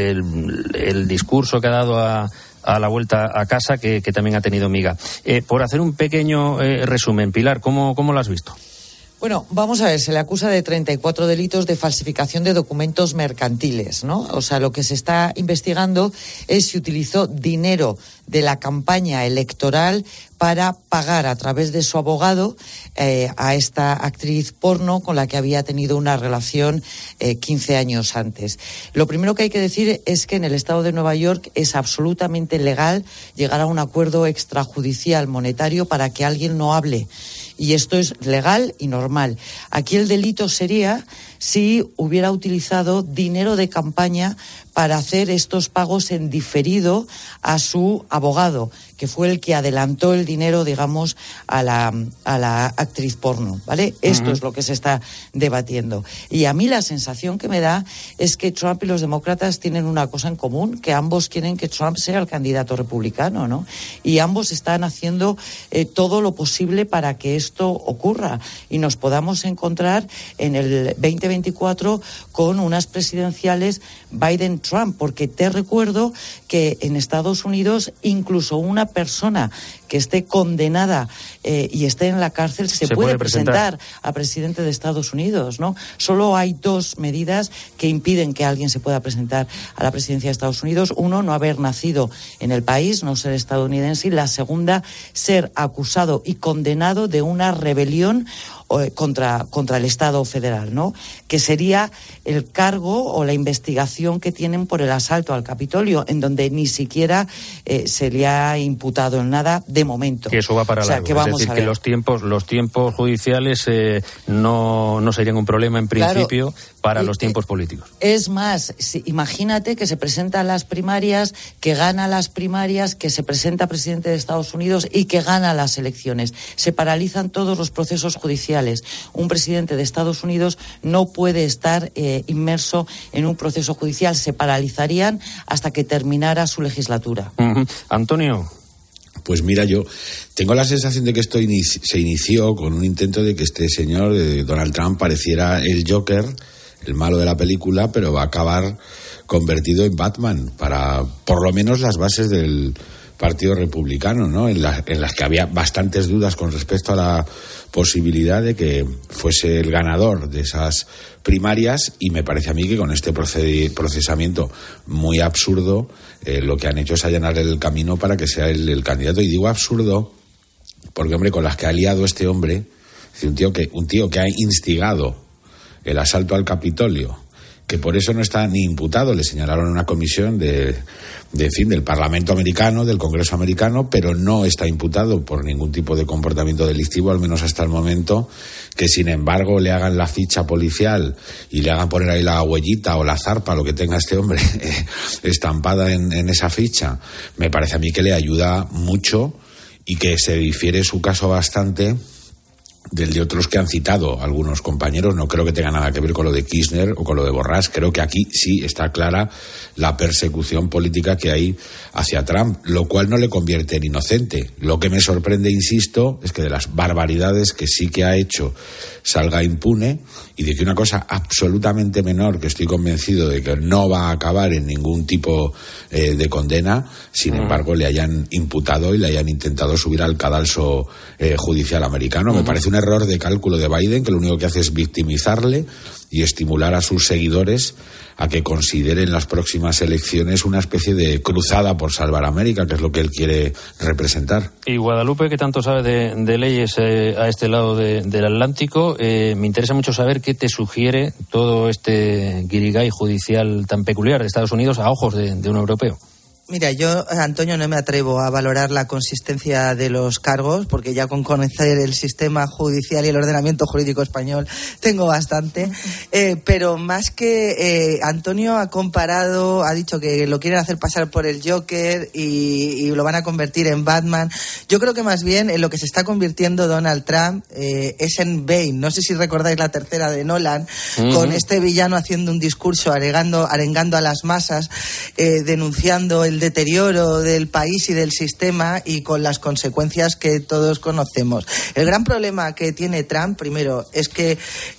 el discurso que ha dado a la vuelta a casa, que también ha tenido miga. Por hacer un pequeño resumen, Pilar, ¿cómo lo has visto? Bueno, vamos a ver, se le acusa de 34 delitos de falsificación de documentos mercantiles, ¿no? O sea, lo que se está investigando es si utilizó dinero de la campaña electoral para pagar a través de su abogado a esta actriz porno con la que había tenido una relación 15 años antes. Lo primero que hay que decir es que en el estado de Nueva York es absolutamente legal llegar a un acuerdo extrajudicial monetario para que alguien no hable. Y esto es legal y normal. Aquí el delito sería si hubiera utilizado dinero de campaña para hacer estos pagos en diferido a su abogado, que fue el que adelantó el dinero, digamos, a la actriz porno, ¿vale? Esto es lo que se está debatiendo. Y a mí la sensación que me da es que Trump y los demócratas tienen una cosa en común, que ambos quieren que Trump sea el candidato republicano, ¿no? Y ambos están haciendo todo lo posible para que esto ocurra y nos podamos encontrar en el 2024 con unas presidenciales Biden-Trump, porque te recuerdo que en Estados Unidos incluso una persona que esté condenada y esté en la cárcel se puede presentar a presidente de Estados Unidos, ¿no? Solo hay dos medidas que impiden que alguien se pueda presentar a la presidencia de Estados Unidos. Uno, no haber nacido en el país, no ser estadounidense, y la segunda, ser acusado y condenado de una rebelión contra el Estado federal, ¿no? Que sería el cargo o la investigación que tienen por el asalto al Capitolio, en donde ni siquiera se le ha imputado en nada de momento. Que eso va para largo. Que es decir, que los tiempos judiciales no serían un problema en principio, claro, para los tiempos políticos. Es más, imagínate que se presenta a las primarias, que gana las primarias, que se presenta presidente de Estados Unidos y que gana las elecciones. Se paralizan todos los procesos judiciales. Un presidente de Estados Unidos no puede estar inmerso en un proceso judicial. Se paralizarían hasta que terminara su legislatura. Antonio. Pues mira, yo tengo la sensación de que esto se inició con un intento de que este señor, Donald Trump, pareciera el Joker, el malo de la película, pero va a acabar convertido en Batman para, por lo menos, las bases del Partido Republicano, ¿no? En las que había bastantes dudas con respecto a la posibilidad de que fuese el ganador de esas primarias, y me parece a mí que con este procesamiento muy absurdo lo que han hecho es allanar el camino para que sea el candidato. Y digo absurdo porque, hombre, con las que ha liado este hombre, un tío que ha instigado el asalto al Capitolio, que por eso no está ni imputado, le señalaron en una comisión del Parlamento americano, del Congreso americano, pero no está imputado por ningún tipo de comportamiento delictivo, al menos hasta el momento, que sin embargo le hagan la ficha policial y le hagan poner ahí la huellita o la zarpa, lo que tenga este hombre, estampada en esa ficha, me parece a mí que le ayuda mucho y que se difiere su caso bastante del de otros que han citado algunos compañeros. No creo que tenga nada que ver con lo de Kirchner o con lo de Borràs. Creo que aquí sí está clara la persecución política que hay hacia Trump, lo cual no le convierte en inocente. Lo que me sorprende, insisto, es que de las barbaridades que sí que ha hecho salga impune, y de que una cosa absolutamente menor, que estoy convencido de que no va a acabar en ningún tipo de condena, sin embargo le hayan imputado y le hayan intentado subir al cadalso judicial americano. Me parece una error de cálculo de Biden, que lo único que hace es victimizarle y estimular a sus seguidores a que consideren las próximas elecciones una especie de cruzada por salvar América, que es lo que él quiere representar. Y Guadalupe, que tanto sabe de leyes a este lado del Atlántico, me interesa mucho saber qué te sugiere todo este guirigay judicial tan peculiar de Estados Unidos a ojos de un europeo. Mira, yo, Antonio, no me atrevo a valorar la consistencia de los cargos, porque ya con conocer el sistema judicial y el ordenamiento jurídico español tengo bastante, pero más que Antonio ha comparado, ha dicho que lo quieren hacer pasar por el Joker y lo van a convertir en Batman. Yo creo que más bien en lo que se está convirtiendo Donald Trump es en Bane. No sé si recordáis la tercera de Nolan, con este villano haciendo un discurso arengando a las masas, denunciando el deterioro del país y del sistema y con las consecuencias que todos conocemos. El gran problema que tiene Trump, primero, es que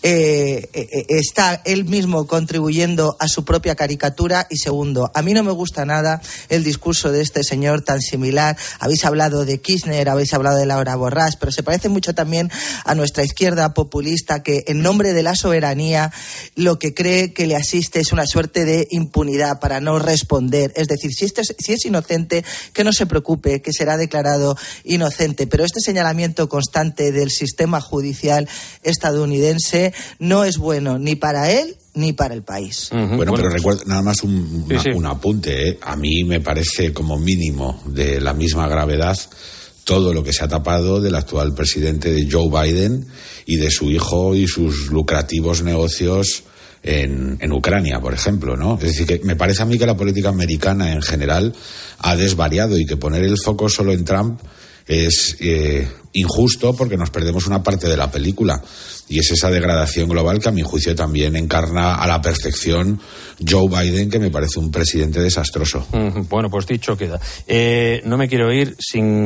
está él mismo contribuyendo a su propia caricatura, y segundo, a mí no me gusta nada el discurso de este señor tan similar. Habéis hablado de Kirchner, habéis hablado de Laura Borràs, pero se parece mucho también a nuestra izquierda populista, que en nombre de la soberanía lo que cree que le asiste es una suerte de impunidad para no responder. Es decir, si es inocente, que no se preocupe, que será declarado inocente. Pero este señalamiento constante del sistema judicial estadounidense no es bueno ni para él ni para el país. Bueno, pero recuerdo nada más un apunte. A mí me parece como mínimo de la misma gravedad todo lo que se ha tapado del actual presidente de Joe Biden y de su hijo y sus lucrativos negocios en Ucrania, por ejemplo, ¿no? Es decir, que me parece a mí que la política americana en general ha desvariado y que poner el foco solo en Trump es injusto, porque nos perdemos una parte de la película, y es esa degradación global que a mi juicio también encarna a la perfección Joe Biden, que me parece un presidente desastroso. Bueno, pues dicho queda. No me quiero ir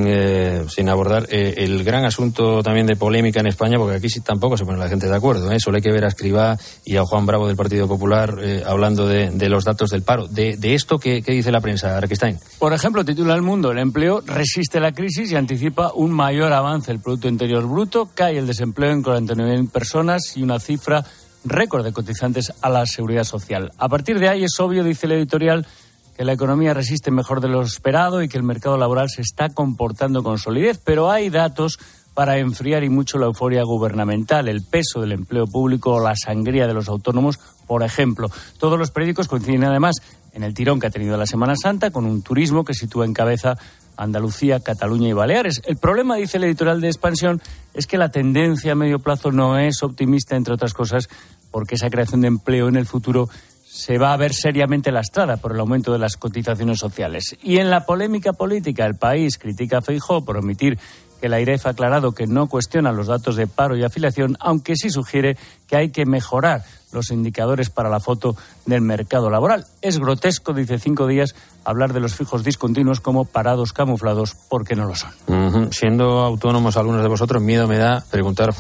sin abordar el gran asunto también de polémica en España, porque aquí sí tampoco se pone la gente de acuerdo, ¿eh? Solo hay que ver a Escrivá y a Juan Bravo del Partido Popular hablando de los datos del paro. De esto, ¿qué dice la prensa, Arquistain? Por ejemplo, titula El Mundo: el empleo resiste la crisis y anticipa un mayor avance. El Producto Interior Bruto, cae el desempleo en 49.000 personas y una cifra récord de cotizantes a la Seguridad Social. A partir de ahí es obvio, dice el editorial, que la economía resiste mejor de lo esperado y que el mercado laboral se está comportando con solidez, pero hay datos para enfriar y mucho la euforia gubernamental, el peso del empleo público o la sangría de los autónomos, por ejemplo. Todos los periódicos coinciden además en el tirón que ha tenido la Semana Santa, con un turismo que sitúa en cabeza Andalucía, Cataluña y Baleares. El problema, dice el editorial de Expansión, es que la tendencia a medio plazo no es optimista, entre otras cosas, porque esa creación de empleo en el futuro se va a ver seriamente lastrada por el aumento de las cotizaciones sociales. Y en la polémica política, El País critica a Feijóo por omitir que la AIREF ha aclarado que no cuestiona los datos de paro y afiliación, aunque sí sugiere que hay que mejorar los indicadores para la foto del mercado laboral. Es grotesco, dice 5 días, hablar de los fijos discontinuos como parados camuflados, porque no lo son. Siendo autónomos algunos de vosotros, miedo me da preguntar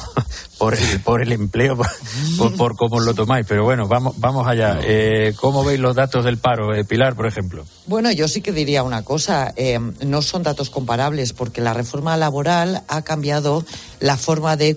por el empleo, por cómo lo tomáis. Pero bueno, vamos allá. ¿Cómo veis los datos del paro? Pilar, por ejemplo. Bueno, yo sí que diría una cosa. No son datos comparables, porque la reforma laboral ha cambiado la forma de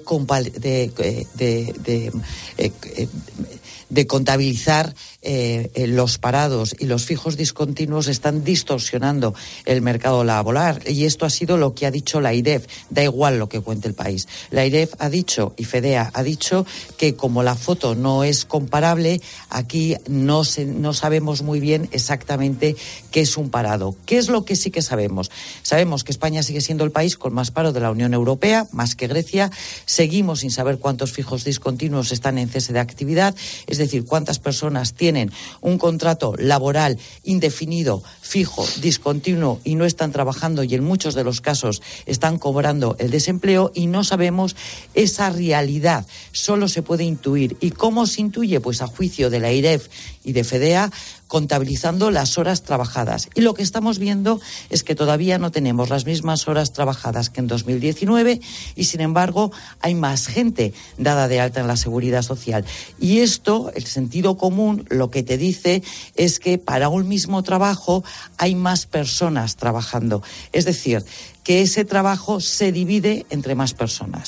contabilizar los parados, y los fijos discontinuos están distorsionando el mercado laboral, y esto ha sido lo que ha dicho la AIREF. Da igual lo que cuente El País. La AIREF ha dicho, y FEDEA ha dicho, que como la foto no es comparable, aquí no sabemos muy bien exactamente qué es un parado. ¿Qué es lo que sí que sabemos? Sabemos que España sigue siendo el país con más paro de la Unión Europea, más que Grecia. Seguimos sin saber cuántos fijos discontinuos están en cese de actividad, es decir, cuántas personas tienen un contrato laboral indefinido, fijo, discontinuo, y no están trabajando, y en muchos de los casos están cobrando el desempleo, y no sabemos esa realidad. Solo se puede intuir. ¿Y cómo se intuye? Pues a juicio de la AIREF y de FEDEA, contabilizando las horas trabajadas. Y lo que estamos viendo es que todavía no tenemos las mismas horas trabajadas que en 2019, y sin embargo hay más gente dada de alta en la Seguridad Social. Y esto, el sentido común, lo que te dice es que para un mismo trabajo hay más personas trabajando. Es decir, que ese trabajo se divide entre más personas.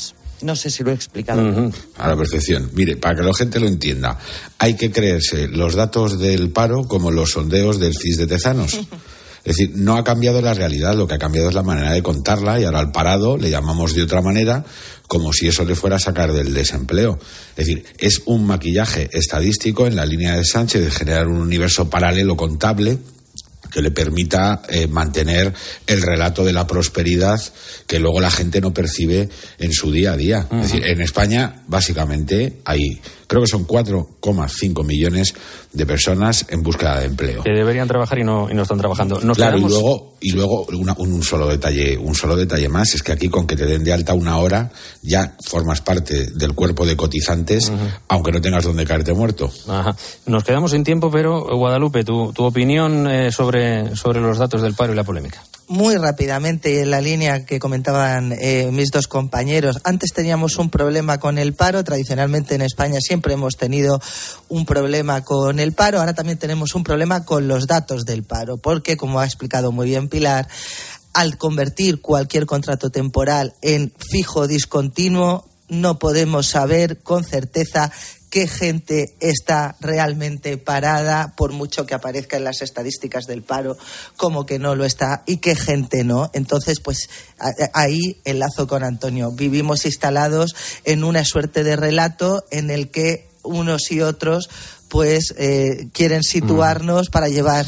No sé si lo he explicado. A la perfección. Mire, para que la gente lo entienda, hay que creerse los datos del paro como los sondeos del CIS de Tezanos. Es decir, no ha cambiado la realidad, lo que ha cambiado es la manera de contarla, y ahora al parado le llamamos de otra manera, como si eso le fuera a sacar del desempleo. Es decir, es un maquillaje estadístico en la línea de Sánchez de generar un universo paralelo contable que le permita mantener el relato de la prosperidad que luego la gente no percibe en su día a día. Es decir, en España básicamente hay, creo que son 4,5 millones de personas en búsqueda de empleo. Que deberían trabajar y no están trabajando. Claro, y luego un solo detalle más, es que aquí con que te den de alta una hora ya formas parte del cuerpo de cotizantes, aunque no tengas donde caerte muerto. Ajá. Nos quedamos sin tiempo, pero Guadalupe, tu opinión sobre los datos del paro y la polémica. Muy rápidamente, en la línea que comentaban mis dos compañeros. Antes teníamos un problema con el paro. Tradicionalmente en España siempre hemos tenido un problema con el paro. Ahora también tenemos un problema con los datos del paro. Porque, como ha explicado muy bien Pilar, al convertir cualquier contrato temporal en fijo discontinuo, no podemos saber con certeza qué gente está realmente parada, por mucho que aparezca en las estadísticas del paro como que no lo está, y qué gente no. Entonces, pues ahí enlazo con Antonio. Vivimos instalados en una suerte de relato en el que unos y otros pues quieren situarnos para llevar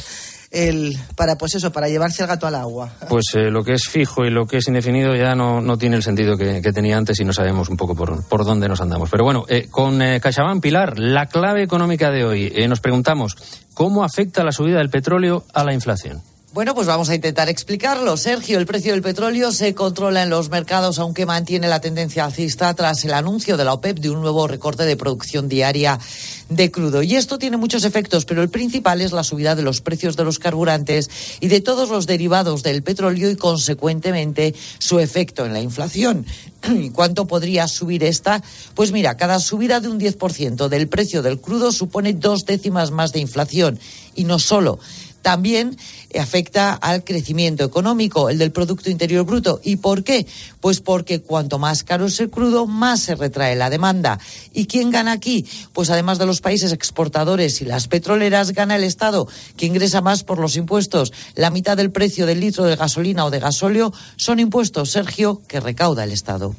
para llevarse el gato al agua. Pues lo que es fijo y lo que es indefinido ya no tiene el sentido que tenía antes, y no sabemos un poco por dónde nos andamos. Pero bueno, con CaixaBank, Pilar, la clave económica de hoy, nos preguntamos, ¿cómo afecta la subida del petróleo a la inflación? Bueno, pues vamos a intentar explicarlo. Sergio, el precio del petróleo se controla en los mercados, aunque mantiene la tendencia alcista tras el anuncio de la OPEP de un nuevo recorte de producción diaria de crudo. Y esto tiene muchos efectos, pero el principal es la subida de los precios de los carburantes y de todos los derivados del petróleo, y consecuentemente su efecto en la inflación. ¿Y cuánto podría subir esta? Pues mira, cada subida de un 10% del precio del crudo supone 2 décimas más de inflación. Y no solo. También afecta al crecimiento económico, el del Producto Interior Bruto. ¿Y por qué? Pues porque cuanto más caro es el crudo, más se retrae la demanda. ¿Y quién gana aquí? Pues además de los países exportadores y las petroleras, gana el Estado, que ingresa más por los impuestos. La mitad del precio del litro de gasolina o de gasóleo son impuestos, Sergio, que recauda el Estado.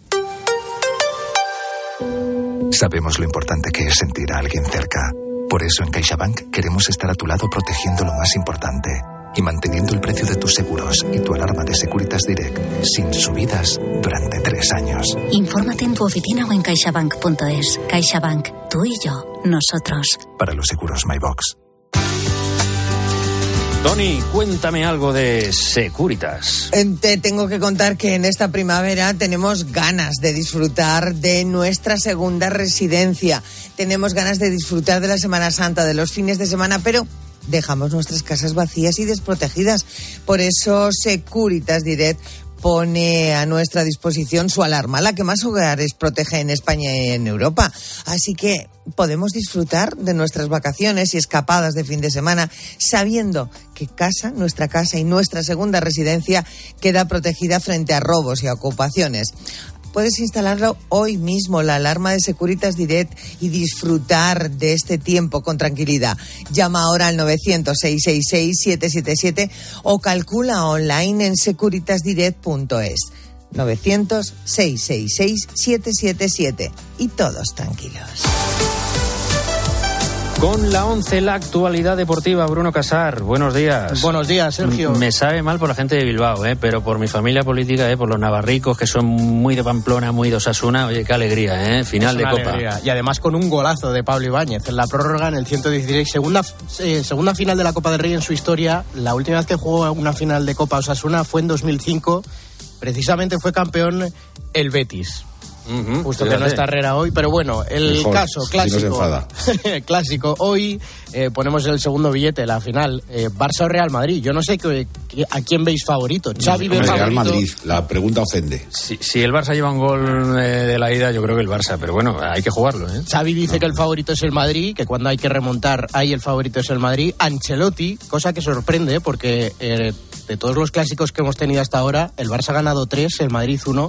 Sabemos lo importante que es sentir a alguien cerca. Por eso en CaixaBank queremos estar a tu lado protegiendo lo más importante y manteniendo el precio de tus seguros y tu alarma de Securitas Direct sin subidas durante 3 años. Infórmate en tu oficina o en caixabank.es. CaixaBank, tú y yo, nosotros. Para los seguros MyBox. Tony, cuéntame algo de Securitas. Te tengo que contar que en esta primavera tenemos ganas de disfrutar de nuestra segunda residencia. Tenemos ganas de disfrutar de la Semana Santa, de los fines de semana, pero dejamos nuestras casas vacías y desprotegidas. Por eso Securitas Direct pone a nuestra disposición su alarma, la que más hogares protege en España y en Europa. Así que podemos disfrutar de nuestras vacaciones y escapadas de fin de semana sabiendo que nuestra casa y nuestra segunda residencia queda protegida frente a robos y a ocupaciones. Puedes instalarlo hoy mismo, la alarma de Securitas Direct, y disfrutar de este tiempo con tranquilidad. Llama ahora al 900-666-777 o calcula online en securitasdirect.es. 900-666-777 y todos tranquilos. Con la 11, la actualidad deportiva, Bruno Casar, buenos días. Buenos días, Sergio. Me sabe mal por la gente de Bilbao, pero por mi familia política, por los navarricos, que son muy de Pamplona, muy de Osasuna, oye, qué alegría, final de Copa. Alegría. Y además con un golazo de Pablo Ibáñez en la prórroga en el 116, segunda final de la Copa del Rey en su historia. La última vez que jugó una final de Copa Osasuna fue en 2005, precisamente fue campeón el Betis. Justo que no está Herrera hoy, pero bueno, el mejor, caso clásico, si no se enfada. Clásico, hoy ponemos el segundo billete de la final, Barça o Real Madrid. Yo no sé a quién veis favorito. Xavi ve favorito. Real Madrid, la pregunta ofende. Si el Barça lleva un gol de la ida, yo creo que el Barça, pero bueno, hay que jugarlo. Xavi dice que el favorito es el Madrid, que cuando hay que remontar, ahí el favorito es el Madrid. Ancelotti, cosa que sorprende, porque de todos los clásicos que hemos tenido hasta ahora, el Barça ha ganado 3, el Madrid 1.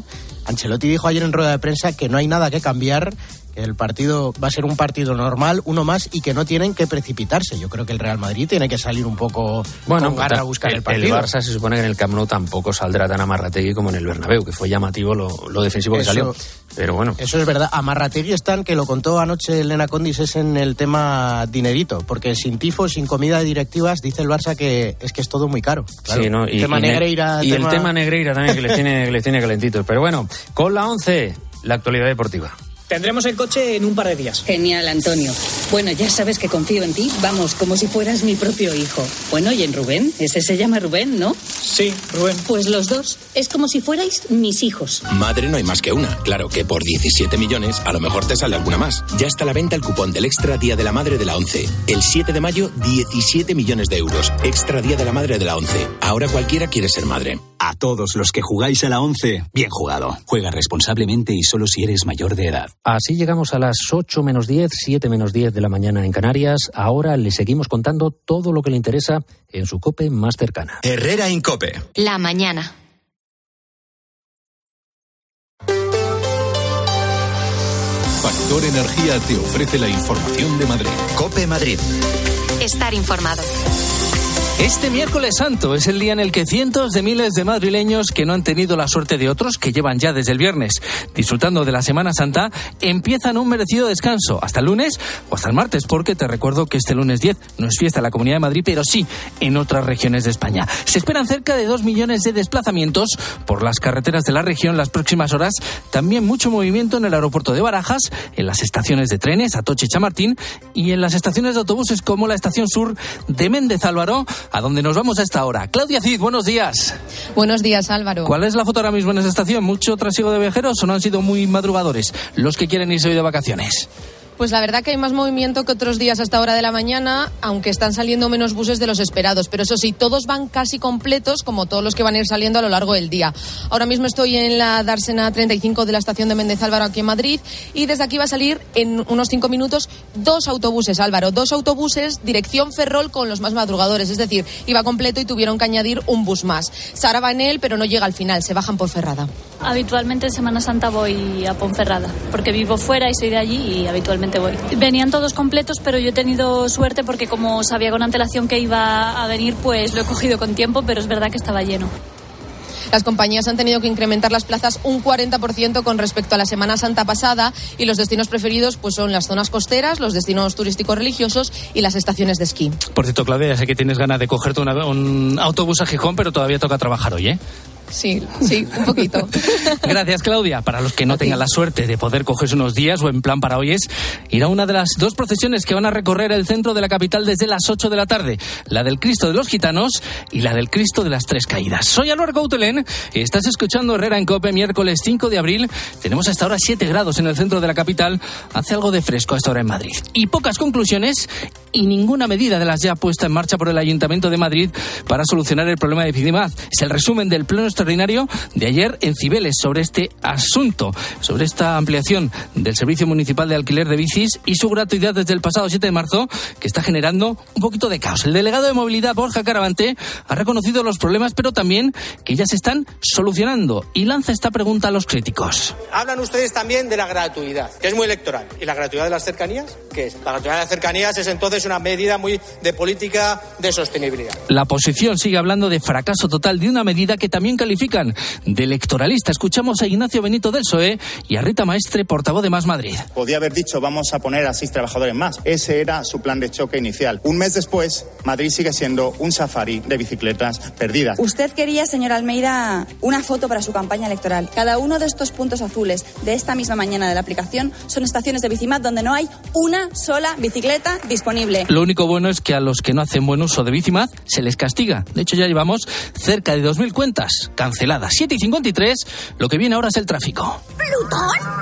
Ancelotti dijo ayer en rueda de prensa que no hay nada que cambiar, que el partido va a ser un partido normal, uno más, y que no tienen que precipitarse. Yo creo que el Real Madrid tiene que salir un poco con garra a buscar el partido. El Barça se supone que en el Camp Nou tampoco saldrá tan amarrategui como en el Bernabéu, que fue llamativo lo defensivo que salió. Pero bueno. Eso es verdad. Amarrategui están, que lo contó anoche Elena Condis, es en el tema dinerito, porque sin tifo, sin comida de directivas, dice el Barça que es todo muy caro. Claro. Sí, ¿no? El tema Negreira también que les tiene calentitos. Pero bueno, con la 11, la actualidad deportiva. Tendremos el coche en un par de días. Genial, Antonio. Bueno, ya sabes que confío en ti. Vamos, como si fueras mi propio hijo. Bueno, ¿y en Rubén? Ese se llama Rubén, ¿no? Sí, Rubén. Pues los dos. Es como si fuerais mis hijos. Madre no hay más que una. Claro que por 17 millones a lo mejor te sale alguna más. Ya está a la venta el cupón del Extra Día de la Madre de la 11. El 7 de mayo, 17 millones de euros. Extra Día de la Madre de la 11. Ahora cualquiera quiere ser madre. A todos los que jugáis a la 11, bien jugado. Juega responsablemente y solo si eres mayor de edad. Así llegamos a las 8 menos 10, 7 menos 10 de la mañana en Canarias. Ahora le seguimos contando todo lo que le interesa en su COPE más cercana. Herrera Incope. La mañana. Factor Energía te ofrece la información de Madrid. COPE Madrid. Estar informado. Este miércoles santo es el día en el que cientos de miles de madrileños que no han tenido la suerte de otros, que llevan ya desde el viernes disfrutando de la Semana Santa, empiezan un merecido descanso hasta el lunes o hasta el martes, porque te recuerdo que este lunes 10 no es fiesta en la Comunidad de Madrid, pero sí en otras regiones de España. Se esperan cerca de 2 millones de desplazamientos por las carreteras de la región las próximas horas. También mucho movimiento en el aeropuerto de Barajas, en las estaciones de trenes Atocha y Chamartín y en las estaciones de autobuses como la estación sur de Méndez Álvaro, a donde nos vamos a esta hora. Claudia Cid, buenos días. Buenos días, Álvaro. ¿Cuál es la foto ahora mismo en esa estación? ¿Mucho trasiego de viajeros o no han sido muy madrugadores los que quieren irse hoy de vacaciones? Pues la verdad que hay más movimiento que otros días a esta hora de la mañana, aunque están saliendo menos buses de los esperados. Pero eso sí, todos van casi completos, como todos los que van a ir saliendo a lo largo del día. Ahora mismo estoy en la Dársena 35 de la estación de Méndez Álvaro, aquí en Madrid, y desde aquí va a salir en unos 5 minutos 2 autobuses, Álvaro. 2 autobuses, dirección Ferrol, con los más madrugadores. Es decir, iba completo y tuvieron que añadir un bus más. Sara va en él, pero no llega al final, se bajan por Ferrada. Habitualmente en Semana Santa voy a Ponferrada, porque vivo fuera y soy de allí y habitualmente voy. Venían todos completos, pero yo he tenido suerte porque como sabía con antelación que iba a venir, pues lo he cogido con tiempo, pero es verdad que estaba lleno. Las compañías han tenido que incrementar las plazas un 40% con respecto a la Semana Santa pasada, y los destinos preferidos pues son las zonas costeras, los destinos turísticos religiosos y las estaciones de esquí. Por cierto, Claudia, ya sé que tienes ganas de cogerte un autobús a Gijón, pero todavía toca trabajar hoy, ¿eh? Sí, un poquito. Gracias, Claudia. Para los que no tengan la suerte de poder cogerse unos días, o en plan para hoy es ir a una de las 2 procesiones que van a recorrer el centro de la capital desde las 8 de la tarde. La del Cristo de los Gitanos y la del Cristo de las Tres Caídas. Soy Álvaro Coutelén y estás escuchando Herrera en COPE, miércoles 5 de abril. Tenemos hasta ahora 7 grados en el centro de la capital. Hace algo de fresco a esta hora en Madrid. Y pocas conclusiones y ninguna medida de las ya puesta en marcha por el Ayuntamiento de Madrid para solucionar el problema de Epidimad. Es el resumen del pleno extraordinario de ayer en Cibeles sobre este asunto, sobre esta ampliación del servicio municipal de alquiler de bicis y su gratuidad desde el pasado 7 de marzo, que está generando un poquito de caos. El delegado de movilidad, Borja Caravante, ha reconocido los problemas, pero también que ya se están solucionando, y lanza esta pregunta a los críticos. Hablan ustedes también de la gratuidad, que es muy electoral. ¿Y la gratuidad de las cercanías? ¿Qué es? La gratuidad de las cercanías es entonces una medida muy de política de sostenibilidad. La oposición sigue hablando de fracaso total de una medida que también califican de electoralista. Escuchamos a Ignacio Benito del PSOE y a Rita Maestre, portavoz de Más Madrid. Podía haber dicho vamos a poner a 6 trabajadores más. Ese era su plan de choque inicial. Un mes después, Madrid sigue siendo un safari de bicicletas perdidas. Usted quería, señor Almeida, una foto para su campaña electoral. Cada uno de estos puntos azules de esta misma mañana de la aplicación son estaciones de Bicimad donde no hay una sola bicicleta disponible. Lo único bueno es que a los que no hacen buen uso de Bicimad se les castiga. De hecho, ya llevamos cerca de 2.000 cuentas canceladas. 7:53, lo que viene ahora es el tráfico. ¿Plutón?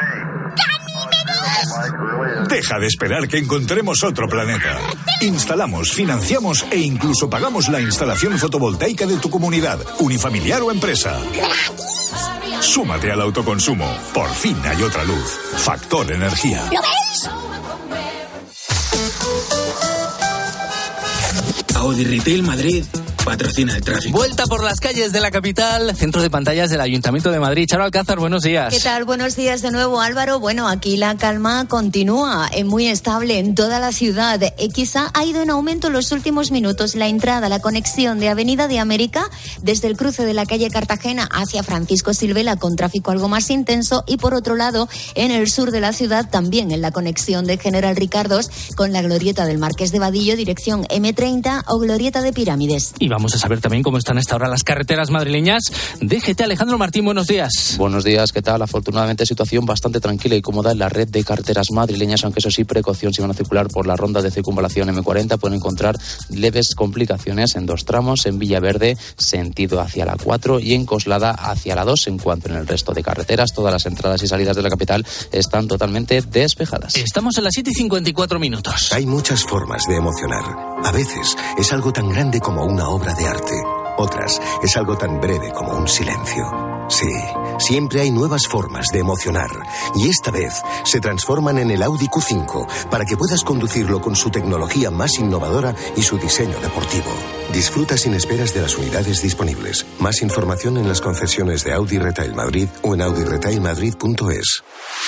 Deja de esperar que encontremos otro planeta. Instalamos, financiamos e incluso pagamos la instalación fotovoltaica de tu comunidad, unifamiliar o empresa. Súmate al autoconsumo. Por fin hay otra luz. Factor Energía. ¿Lo ves? Audi Retail Madrid patrocina el tráfico. Vuelta por las calles de la capital, centro de pantallas del Ayuntamiento de Madrid. Charo Alcázar, buenos días. ¿Qué tal? Buenos días de nuevo, Álvaro. Bueno, aquí la calma continúa, muy estable en toda la ciudad. Quizá ha ido en aumento en los últimos minutos la entrada, la conexión de Avenida de América desde el cruce de la calle Cartagena hacia Francisco Silvela con tráfico algo más intenso, y por otro lado, en el sur de la ciudad también en la conexión de General Ricardos con la glorieta del Marqués de Vadillo, dirección M30 o glorieta de Pirámides. Y vamos a saber también cómo están hasta ahora las carreteras madrileñas. DGT, Alejandro Martín, buenos días. Buenos días, ¿qué tal? Afortunadamente situación bastante tranquila y cómoda en la red de carreteras madrileñas, aunque eso sí, precaución si van a circular por la ronda de circunvalación M40, pueden encontrar leves complicaciones en 2 tramos, en Villaverde, sentido hacia la 4 y en Coslada hacia la 2. En cuanto en el resto de carreteras, todas las entradas y salidas de la capital están totalmente despejadas. Estamos en las 7:54 minutos. Hay muchas formas de emocionar. A veces es algo tan grande como una obra de arte. Otras es algo tan breve como un silencio. Sí, siempre hay nuevas formas de emocionar. Y esta vez se transforman en el Audi Q5 para que puedas conducirlo con su tecnología más innovadora y su diseño deportivo. Disfruta sin esperas de las unidades disponibles. Más información en las concesiones de Audi Retail Madrid o en audiretailmadrid.es.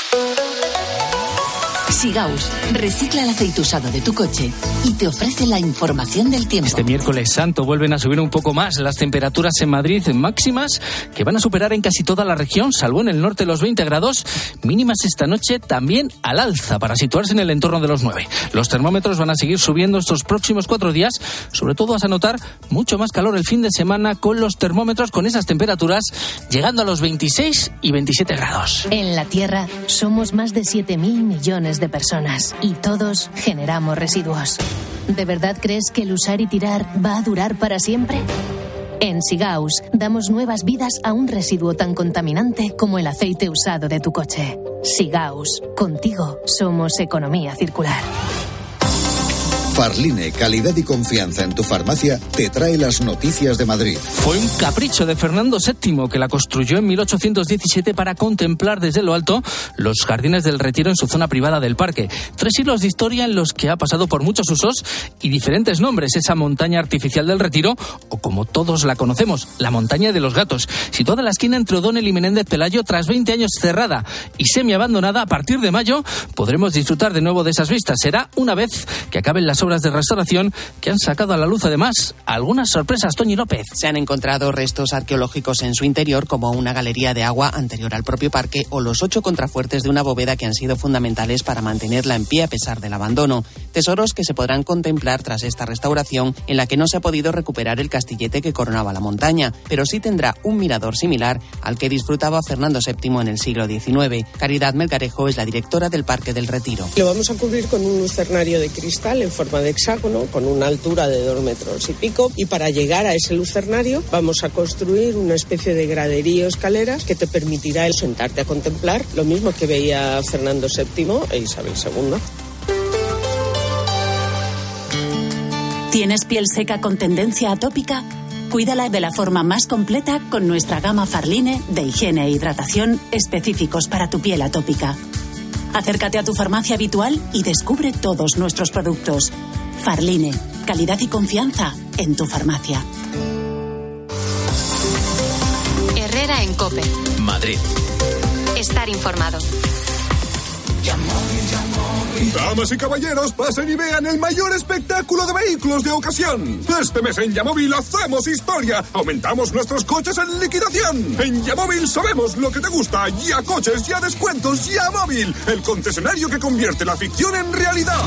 Sigaus recicla el aceite usado de tu coche y te ofrece la información del tiempo. Este miércoles santo vuelven a subir un poco más las temperaturas en Madrid, máximas que van a superar en casi toda la región, salvo en el norte los 20 grados, mínimas esta noche también al alza para situarse en el entorno de los 9. Los termómetros van a seguir subiendo estos próximos 4 días, sobre todo vas a notar mucho más calor el fin de semana con los termómetros con esas temperaturas llegando a los 26 y 27 grados. En la Tierra somos más de 7.000 millones de personas y todos generamos residuos. ¿De verdad crees que el usar y tirar va a durar para siempre? En Sigaus damos nuevas vidas a un residuo tan contaminante como el aceite usado de tu coche. Sigaus, contigo somos economía circular. Farline, calidad y confianza en tu farmacia, te trae las noticias de Madrid. Fue un capricho de Fernando VII, que la construyó en 1817 para contemplar desde lo alto los jardines del Retiro en su zona privada del parque. 3 siglos de historia en los que ha pasado por muchos usos y diferentes nombres. Esa montaña artificial del Retiro, o como todos la conocemos, la montaña de los gatos, situada en la esquina entre O'Donnell y Menéndez Pelayo, tras 20 años cerrada y semiabandonada. A partir de mayo podremos disfrutar de nuevo de esas vistas. Será una vez que acaben las obras de restauración que han sacado a la luz además algunas sorpresas. Toñi López. Se han encontrado restos arqueológicos en su interior, como una galería de agua anterior al propio parque o los 8 contrafuertes de una bóveda que han sido fundamentales para mantenerla en pie a pesar del abandono. Tesoros que se podrán contemplar tras esta restauración, en la que no se ha podido recuperar el castillete que coronaba la montaña, pero sí tendrá un mirador similar al que disfrutaba Fernando VII en el siglo XIX. Caridad Melgarejo es la directora del Parque del Retiro. Lo vamos a cubrir con un lucernario de cristal en forma de hexágono, con una altura de 2 metros y pico, y para llegar a ese lucernario vamos a construir una especie de graderío, escaleras, que te permitirá el sentarte a contemplar lo mismo que veía Fernando VII e Isabel II. ¿Tienes piel seca con tendencia atópica? Cuídala de la forma más completa con nuestra gama Farline de higiene e hidratación específicos para tu piel atópica. Acércate a tu farmacia habitual y descubre todos nuestros productos. Farline, calidad y confianza en tu farmacia. Herrera en COPE. Madrid. Estar informado. Damas y caballeros, pasen y vean el mayor espectáculo de vehículos de ocasión. Este mes en Yamóvil hacemos historia. Aumentamos nuestros coches en liquidación. En Yamóvil sabemos lo que te gusta. Ya coches, ya descuentos, Yamóvil. El concesionario que convierte la ficción en realidad.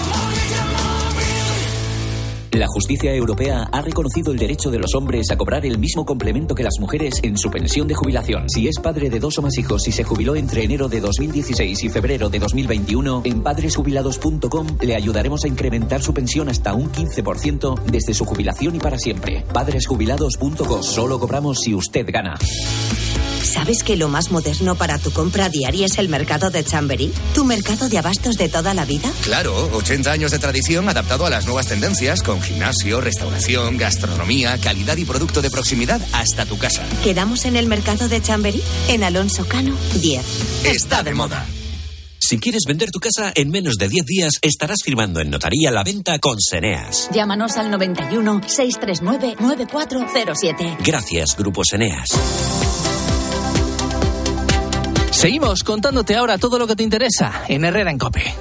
La justicia europea ha reconocido el derecho de los hombres a cobrar el mismo complemento que las mujeres en su pensión de jubilación. Si es padre de 2 o más hijos y se jubiló entre enero de 2016 y febrero de 2021, en padresjubilados.com le ayudaremos a incrementar su pensión hasta un 15% desde su jubilación y para siempre. Padresjubilados.com. Solo cobramos si usted gana. ¿Sabes que lo más moderno para tu compra diaria es el mercado de Chamberí? ¿Tu mercado de abastos de toda la vida? Claro, 80 años de tradición adaptado a las nuevas tendencias, con gimnasio, restauración, gastronomía, calidad y producto de proximidad hasta tu casa. ¿Quedamos en el mercado de Chamberí? En Alonso Cano 10. Está de moda. Si quieres vender tu casa, en menos de 10 días estarás firmando en notaría la venta con Seneas. Llámanos al 91 639 9407. Gracias, Grupo Seneas. Seguimos contándote ahora todo lo que te interesa en Herrera en COPE.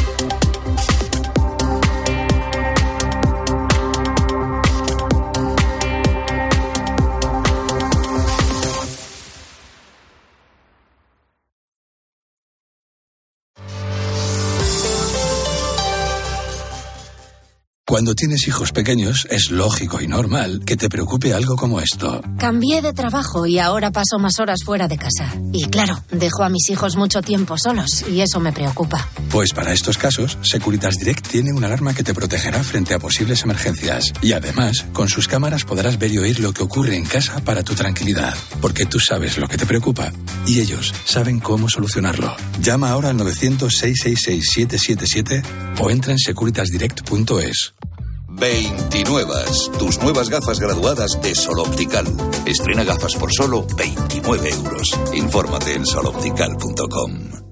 Cuando tienes hijos pequeños, es lógico y normal que te preocupe algo como esto. Cambié de trabajo y ahora paso más horas fuera de casa. Y claro, dejo a mis hijos mucho tiempo solos y eso me preocupa. Pues para estos casos, Securitas Direct tiene una alarma que te protegerá frente a posibles emergencias. Y además, con sus cámaras podrás ver y oír lo que ocurre en casa para tu tranquilidad. Porque tú sabes lo que te preocupa y ellos saben cómo solucionarlo. Llama ahora al 900-666-777 o entra en securitasdirect.es. 29. Tus nuevas gafas graduadas de Sol Optical. Estrena gafas por solo 29 euros. Infórmate en soloptical.com.